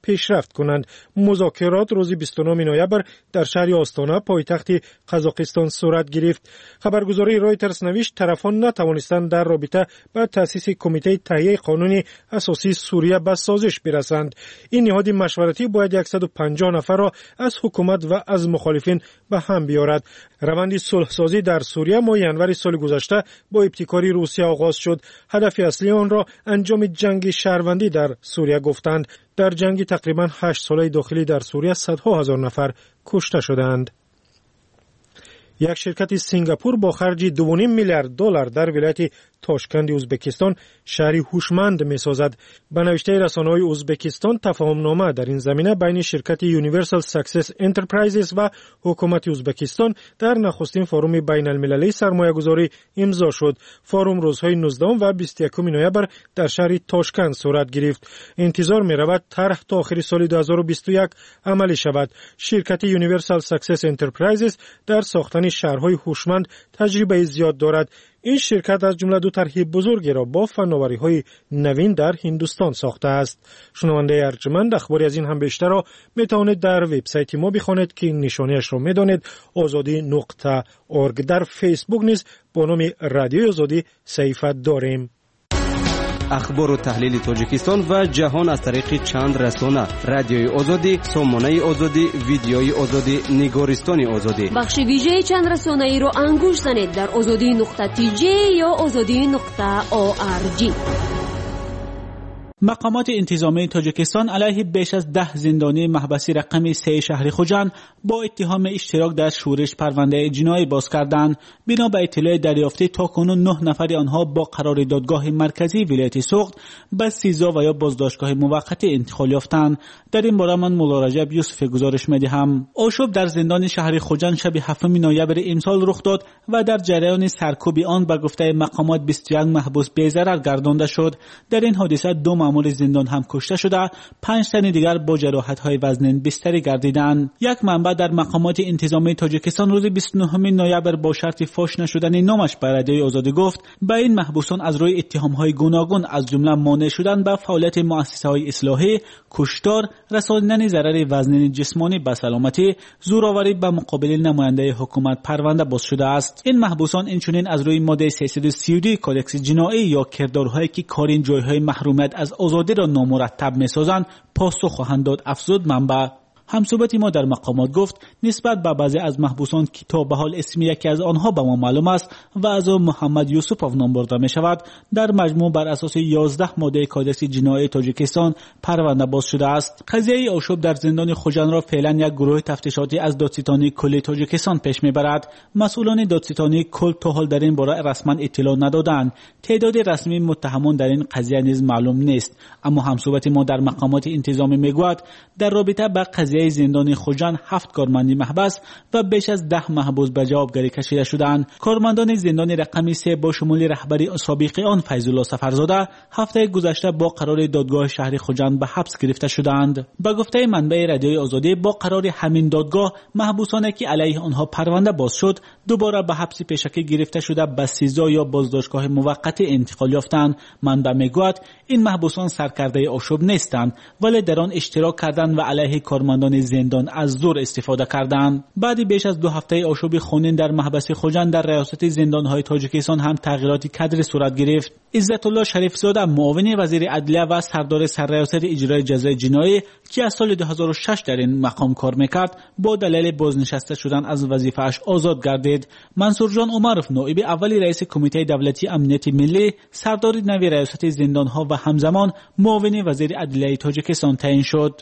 پیشرفت کنند. مذاکرات روز 29 نوامبر در شهر آستانه پایتخت قزاقستان صورت گرفت. خبرگزاری رایترز نوشت طرفان نتوانستند در رابطه با تأسیس کمیته تهیه قانون اساسی سوریه به سازش برسند. این نهاد مشورتی باید 150 نفر را از حکومت و از مخالفین به هم بیارد. روند صلح سازی در سوریه ماه ینور سال گذشته با ابتکار روسیه آغاز شد. هدف اصلی آن را انجام جنگ شهروندی در سوریه گفتند. در جنگ تقریبا 8 ساله داخلی در سوریه صدها هزار نفر کشته شدند. یک شرکت سنگاپور با خرج 2.5 میلیارد دلار در ولایت تاشکند ازبکستان شهری هوشمند می‌سازد. به نوشته رسانه‌های ازبکستان تفاهم‌نامه در این زمینه بین شرکت یونیورسال ساکسس انترپرایزز و حکومت ازبکستان در نخستین فروم بین‌المللی سرمایه‌گذاری امضا شد. فروم روزهای 19 و 21 نوامبر در شهر تاشکند صورت گرفت. انتظار می‌رود طرح تا آخر سال 2021 عملی شود. شرکت یونیورسال ساکسس انترپرایزز در ساختن شهرهای هوشمند تجربه زیاد دارد. این شرکت از جمله 2 طرح بزرگی را با فناوری‌های نوین در هندوستان ساخته است. شنونده ارجمند، اخباری از این هم بیشتر را میتوانید در وبسایت ما بخوانید که نشانیش را میدانید azadi.org. در فیسبوک نیز با نام رادیو آزادی صفحه داریم. اخبار و تحلیل تاجیکستان و جهان از طریق چند رسانه: رادیوی آزادی، سامانه آزادی، ویدیوی آزادی، نگارستان آزادی. بخش ویژه چند رسانه‌ای رو انگوش زنید در azadi.tj یا azadi.org. مقامات انتظامی تاجیکستان علیه بیش از 10 زندانی محبسی رقم 3 شهر خوجند با اتهام اشتراک در شورش پرونده جنایی باز کردند. بنا به اطلاع دریافته تاکنون 9 نفر آنها با قرار دادگاه مرکزی ولایت سوخت به سیزا و یا بازداشتگاه موقت انتقال یافتند. در این باره من مولا رجب یوسف گزارش می‌دهم. آشوب در زندان شهر خوجند شب 7 نوامبر امسال رخ داد و در جریان سرکوب آن به گفته مقامات 21 محبوس بی‌ضرر گردانده شد. در این حادثه 2 مأمور زندان هم کشته شده، 5 تن دیگر با جراحت‌های وزن بستری گردیدند. یک منبع در مقامات انتظامی تاجیکستان روز 29 نوامبر با شرط فاش نشدن نامش به رادیوی آزادی گفت به این محبوسان از روی اتهام‌های گوناگون از جمله مانع شدن به فعالیت مؤسسه‌های اصلاحی، کشتار، رساندن ضرر وزن جسمانی به سلامتی، زورآوری به مقابل نماینده حکومت پرونده باز شده است. این محبوسان اینچنین از روی ماده 332 کدکس جنایی یا کردارهایی که کارین جایهای محرومیت از آزادی را نامرتب می‌سازند پاسخ خواهند داد، افزود منبع. همصحبت ما در مقامات گفت نسبت به بعضی از محبوسان که تا به حال اسم یکی از آنها به ما معلوم است و از آن محمد یوسفوف نام برده می شود، در مجموع بر اساس 11 ماده کدکس جنایی تاجیکستان پرونده باز شده است. قضیه آشوب در زندان خوجند را فعلا یک گروه تفتیشاتی از دادستانی کل تاجیکستان پیش میبرد. مسئولان دادستانی کل تا حال در این باره رسما اطلاع ندادند. تعداد رسمی متهمان در این قضیه نیز معلوم نیست، اما همصحبت ما در مقامات انتظامی میگوید در رابطه با قضیه زندان خوجند 7 کارمند محبس و بیش از 10 محبوس به جوابگری کشیده شدند. کارمندان زندان رقم 3 با شمول رهبری سابق آن فیض الله سفرزاده هفته گذشته با قرار دادگاه شهر خوجند به حبس گرفته شدند. به گفته منبع رادیوی آزادی با قرار همین دادگاه محبوسانی که علیه آنها پرونده باز شد دوباره به حبس پیشکی گرفته شده به سیزا یا بازداشتگاه موقت انتقال یافتند. منبع میگوید این محبوسان سرکرده آشوب نیستند ولی در آن اشتراک کردند و علیه کارمندان زندان از زور استفاده کردند. بعد بیش از 2 هفته آشوب خونین در محبس خوجند در ریاست زندان‌های تاجیکستان هم تغییراتی کادری صورت گرفت. عزت الله شریف زاده معاون وزیر عدلیه و سردار سرریاست اجرای جزای جنایی که از سال 2006 در این مقام کار میکرد با دلیل بازنشسته شدن از وظیفه‌اش آزاد گردید. منصور جان عمرف نائب اولی رئیس کمیته دولتی امنیت ملی سردار نوی ریاست زندان‌ها و همزمان معاون وزیر عدلیه تاجیکستان تعیین شد.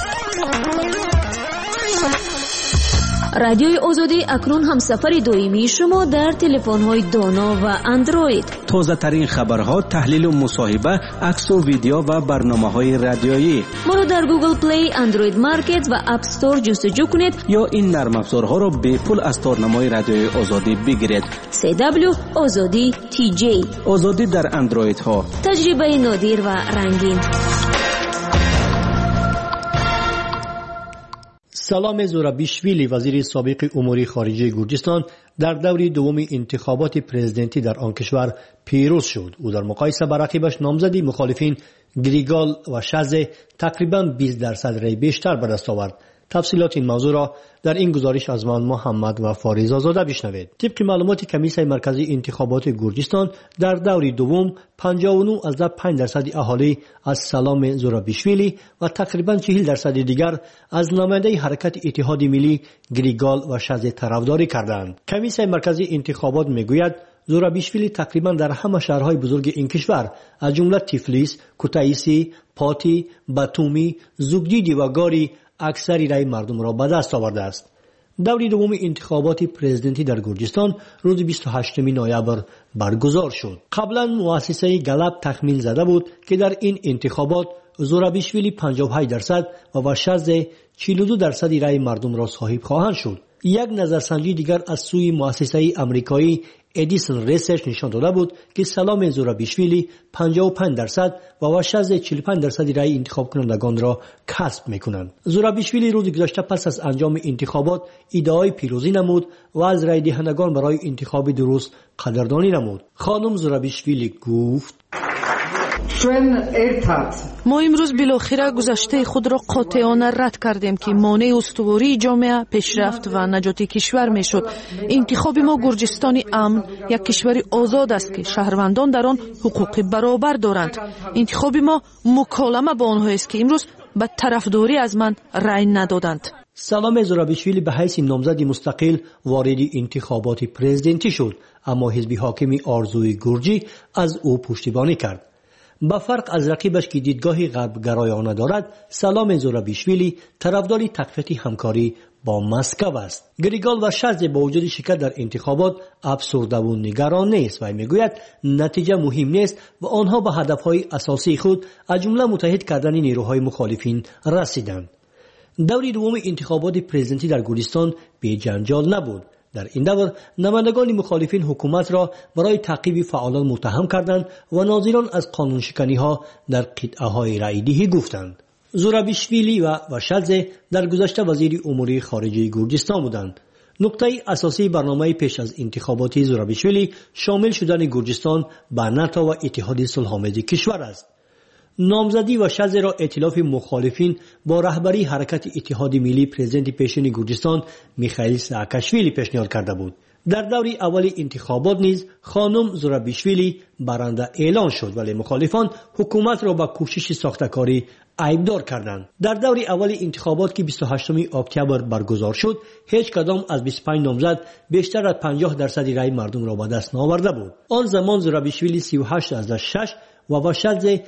رادیوی آزادی اکنون هم سفر دائمی شما در تلفن‌های دانا و اندروید. تازه ترین خبرها، تحلیل و مصاحبه، عکس و ویدیو و برنامه‌های رادیویی. ما رو در گوگل پلی، اندروید مارکت و اپ استور جستجو کنید یا این نرم افزارها را به پول از تارنمای رادیوی آزادی بگیرید. CW آزادی TJ. آزادی در اندروید ها. تجربه نادر و رنگین. سلام زورابیشویلی وزیر سابق امور خارجه گرجستان در دور دوم انتخابات پرزیدنتی در آن کشور پیروز شد. او در مقایسه با رقیبش نامزدی مخالفین گریگال و شازه تقریبا 20% رای بیشتر به دست آورد. تفصیلات این موضوع را در این گزارش از من محمد و فاریزا زاده بشنوید. طبق معلومات کمیسیون مرکزی انتخابات گرجستان در دور دوم 59.5% اهالی از سلام زورابیشویلی و تقریبا 40% دیگر از نماینده حرکت اتحاد ملی گریگال و شازه طرفداری کردند. کمیسیون مرکزی انتخابات میگوید زورابیشویلی تقریبا در همه شهرهای بزرگ این کشور از جمله تیفلیس، کوتایسی، پاتی، باتومی، زوگدیدی و گاری اکثری رای مردم را به دست آورده است. دوری دوم انتخابات پرزیدنتی در گرجستان روز 28 نوامبر برگزار شد. قبلا مؤسسه گلاب تخمین زده بود که در این انتخابات زورابیشویلی 58% و واشازه 42% رای مردم را صاحب خواهند شد. یک نظرسنجی دیگر از سوی مؤسسه امریکایی ادیسون ریسرچ نشان داده بود که سلام زورابیشویلی 55% و واشازه 45% رای انتخاب کنندگان را کسب میکنند. زورابیشویلی روز گذشته پس از انجام انتخابات ادعای پیروزی نمود و از رای دهندگان برای انتخاب درست قدردانی نمود. خانم زورابیشویلی گفت: ما امروز بالاخره گذشته خود را قاطعانه رد کردیم که مانع استواری جامعه، پیشرفت و نجات کشور میشد. انتخاب ما گرجستان امن یک کشور آزاد است که شهروندان در آن حقوق برابر دارند. انتخاب ما مکالمه با آنها است که امروز به طرفداری از من رأی ندادند. سلام زورابیشویلی به حیث نامزد مستقل وارد انتخابات پرزیدنتی شد، اما حزب حاکم آرزوی گرجی از او پشتیبانی کرد. با فرق از رقیبش که دیدگاه غربگرایانه دارد، سلام زورابیشویلی طرفدار تقویت همکاری با مسکو است. گریگال و شازه با وجود شرکت در انتخابات افسرده و نگران نیست و میگوید نتیجه مهم نیست و آنها به هدفهای اساسی خود از جمله متحد کردن نیروهای مخالفین رسیدند. دوری دوم انتخابات پرزیدنتی در گرجستان بی جنجال نبود. در این دور نمایندگان مخالفین حکومت را برای تعقیب فعالان متهم کردند و ناظران از قانون شکنی ها در قطعه های رأی‌دهی گفتند. زورابیشویلی و واشازه در گذشته وزیر امور خارجه گرجستان بودند. نقطه اساسی برنامه پیش از انتخابات زورابیشویلی شامل شدن گرجستان به ناتو و اتحاد صلح‌آمیز کشور است. نامزدی واشازه را ائتلاف مخالفین با رهبری حرکت اتحاد ملی پرزیدنت پیشین گرجستان میخائیل ساکاشویلی پیشنهاد کرده بود. در دور اول انتخابات نیز خانم زورابیشویلی برنده اعلان شد، ولی مخالفان حکومت را با کوشش ساختکاری عیبدار کردند. در دور اول انتخابات که 28 اکتبر برگزار شد، هیچ کدام از 25 نامزد بیشتر از 50% رای مردم را به دست نآورده بود. آن زمان زورابیشویلی 38.6 و واشازه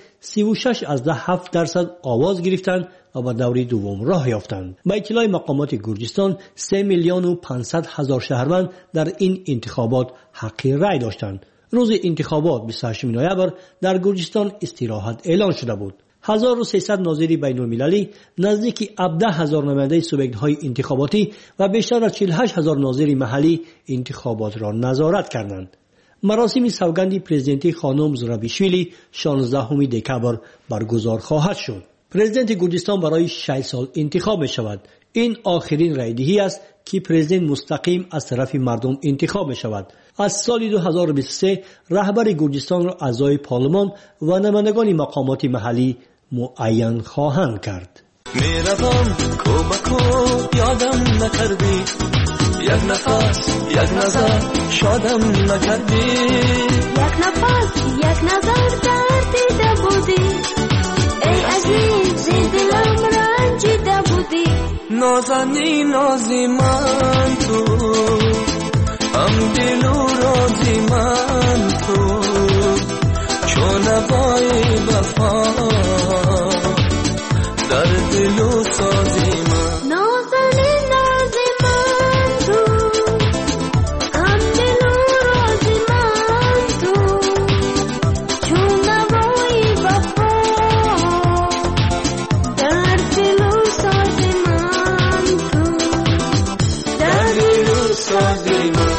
36.7% آواز گرفتند و به دور دوم راه یافتند. با اطلاع مقامات گرجستان 3,500,000 شهروند در این انتخابات حق رای داشتند. روز انتخابات 28 نوامبر در گرجستان استراحت اعلان شده بود. 1300 ناظر بین المللی، نزدیک 17,000 نماینده سوبیکت‌های انتخاباتی و بیشتر از 48,000 ناظر محلی انتخابات را نظارت کردند. مراسم سوگند پرزیدنتی خانم زورابیشویلی 16 دکمبر برگزار خواهد شد. پرزیدنت گرجستان برای 6 سال انتخاب می شود. این آخرین رایدهی است که پرزیدنت مستقیم از طرف مردم انتخاب می شود. از سال 2023 رهبر گرجستان را اعضای پارلمان و نمایندگان مقامات محلی معین خواهند کرد. میروم کوبکو یادم نکردی، یک نفس یک نظر شادم نکردی، یک نفس یک نظر دردیده بودی، ای عزیز دلم رنجیده بودی. نازنی نازی من تو، هم دل و رازی من تو، چون نوای وفا در دل و سازی من. نازنی نازی من تو، هم دل و رازی من تو، چون نوای وفا در دل و سازی من تو، در دل و سازی من.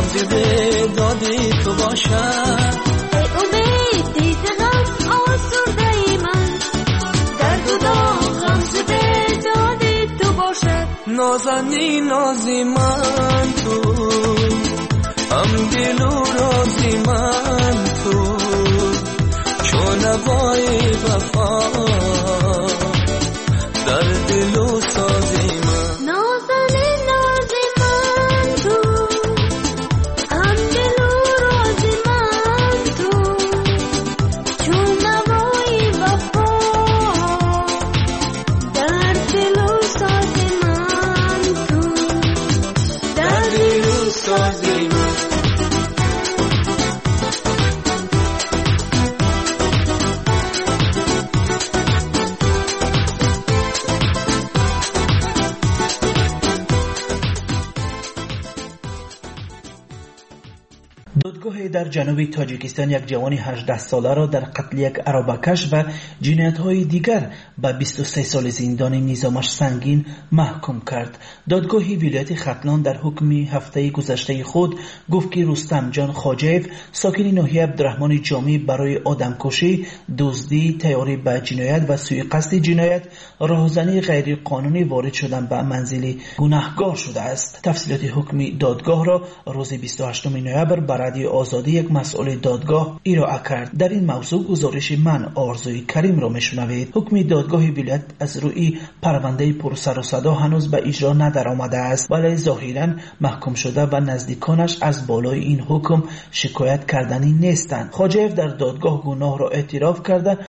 رمزی به دادی تو باشد ای امید دید غم آسوده من درد و داغ رمزی به دادی تو باشد نازنی نازی من تو هم دل و رازی من تو چون نوای وفا در دل و سازی من نازنی نازی من تو هم دل و رازی من تو چون نوای وفا در دل و سازی من تو در دل و سازی من دادگاه در جنوب تاجیکستان یک جوان 18 ساله را در قتل یک عربکش و جنایت‌های دیگر به 23 سال زندان نظامش سنگین محکوم کرد. دادگاه ولایت ختلان در حکم هفته گذشته خود گفت که رستم جان خواجه‌اف ساکن ناحیه عبدالرحمن جامی برای آدمکشی، دزدی، تیاری به جنایت و سوء قصد جنایت، راهزنی غیر قانونی وارد شدن به منزل گناهکار شده است. تفصیلات حکم دادگاه را روز 28 نوامبر بر رادیو آزادی یک مسئول دادگاه ارائه کرد. در این موضوع گزارش من آرزوی کریم را میشنوید. حکم دادگاه ولایت از روی پرونده پر سر و صدا هنوز به اجرا ندرآمده است، ولی ظاهرا محکوم شده و نزدیکانش از بالای این حکم شکایت کردنی نیستند. خواجه‌اف در دادگاه گناه را اعتراف کرده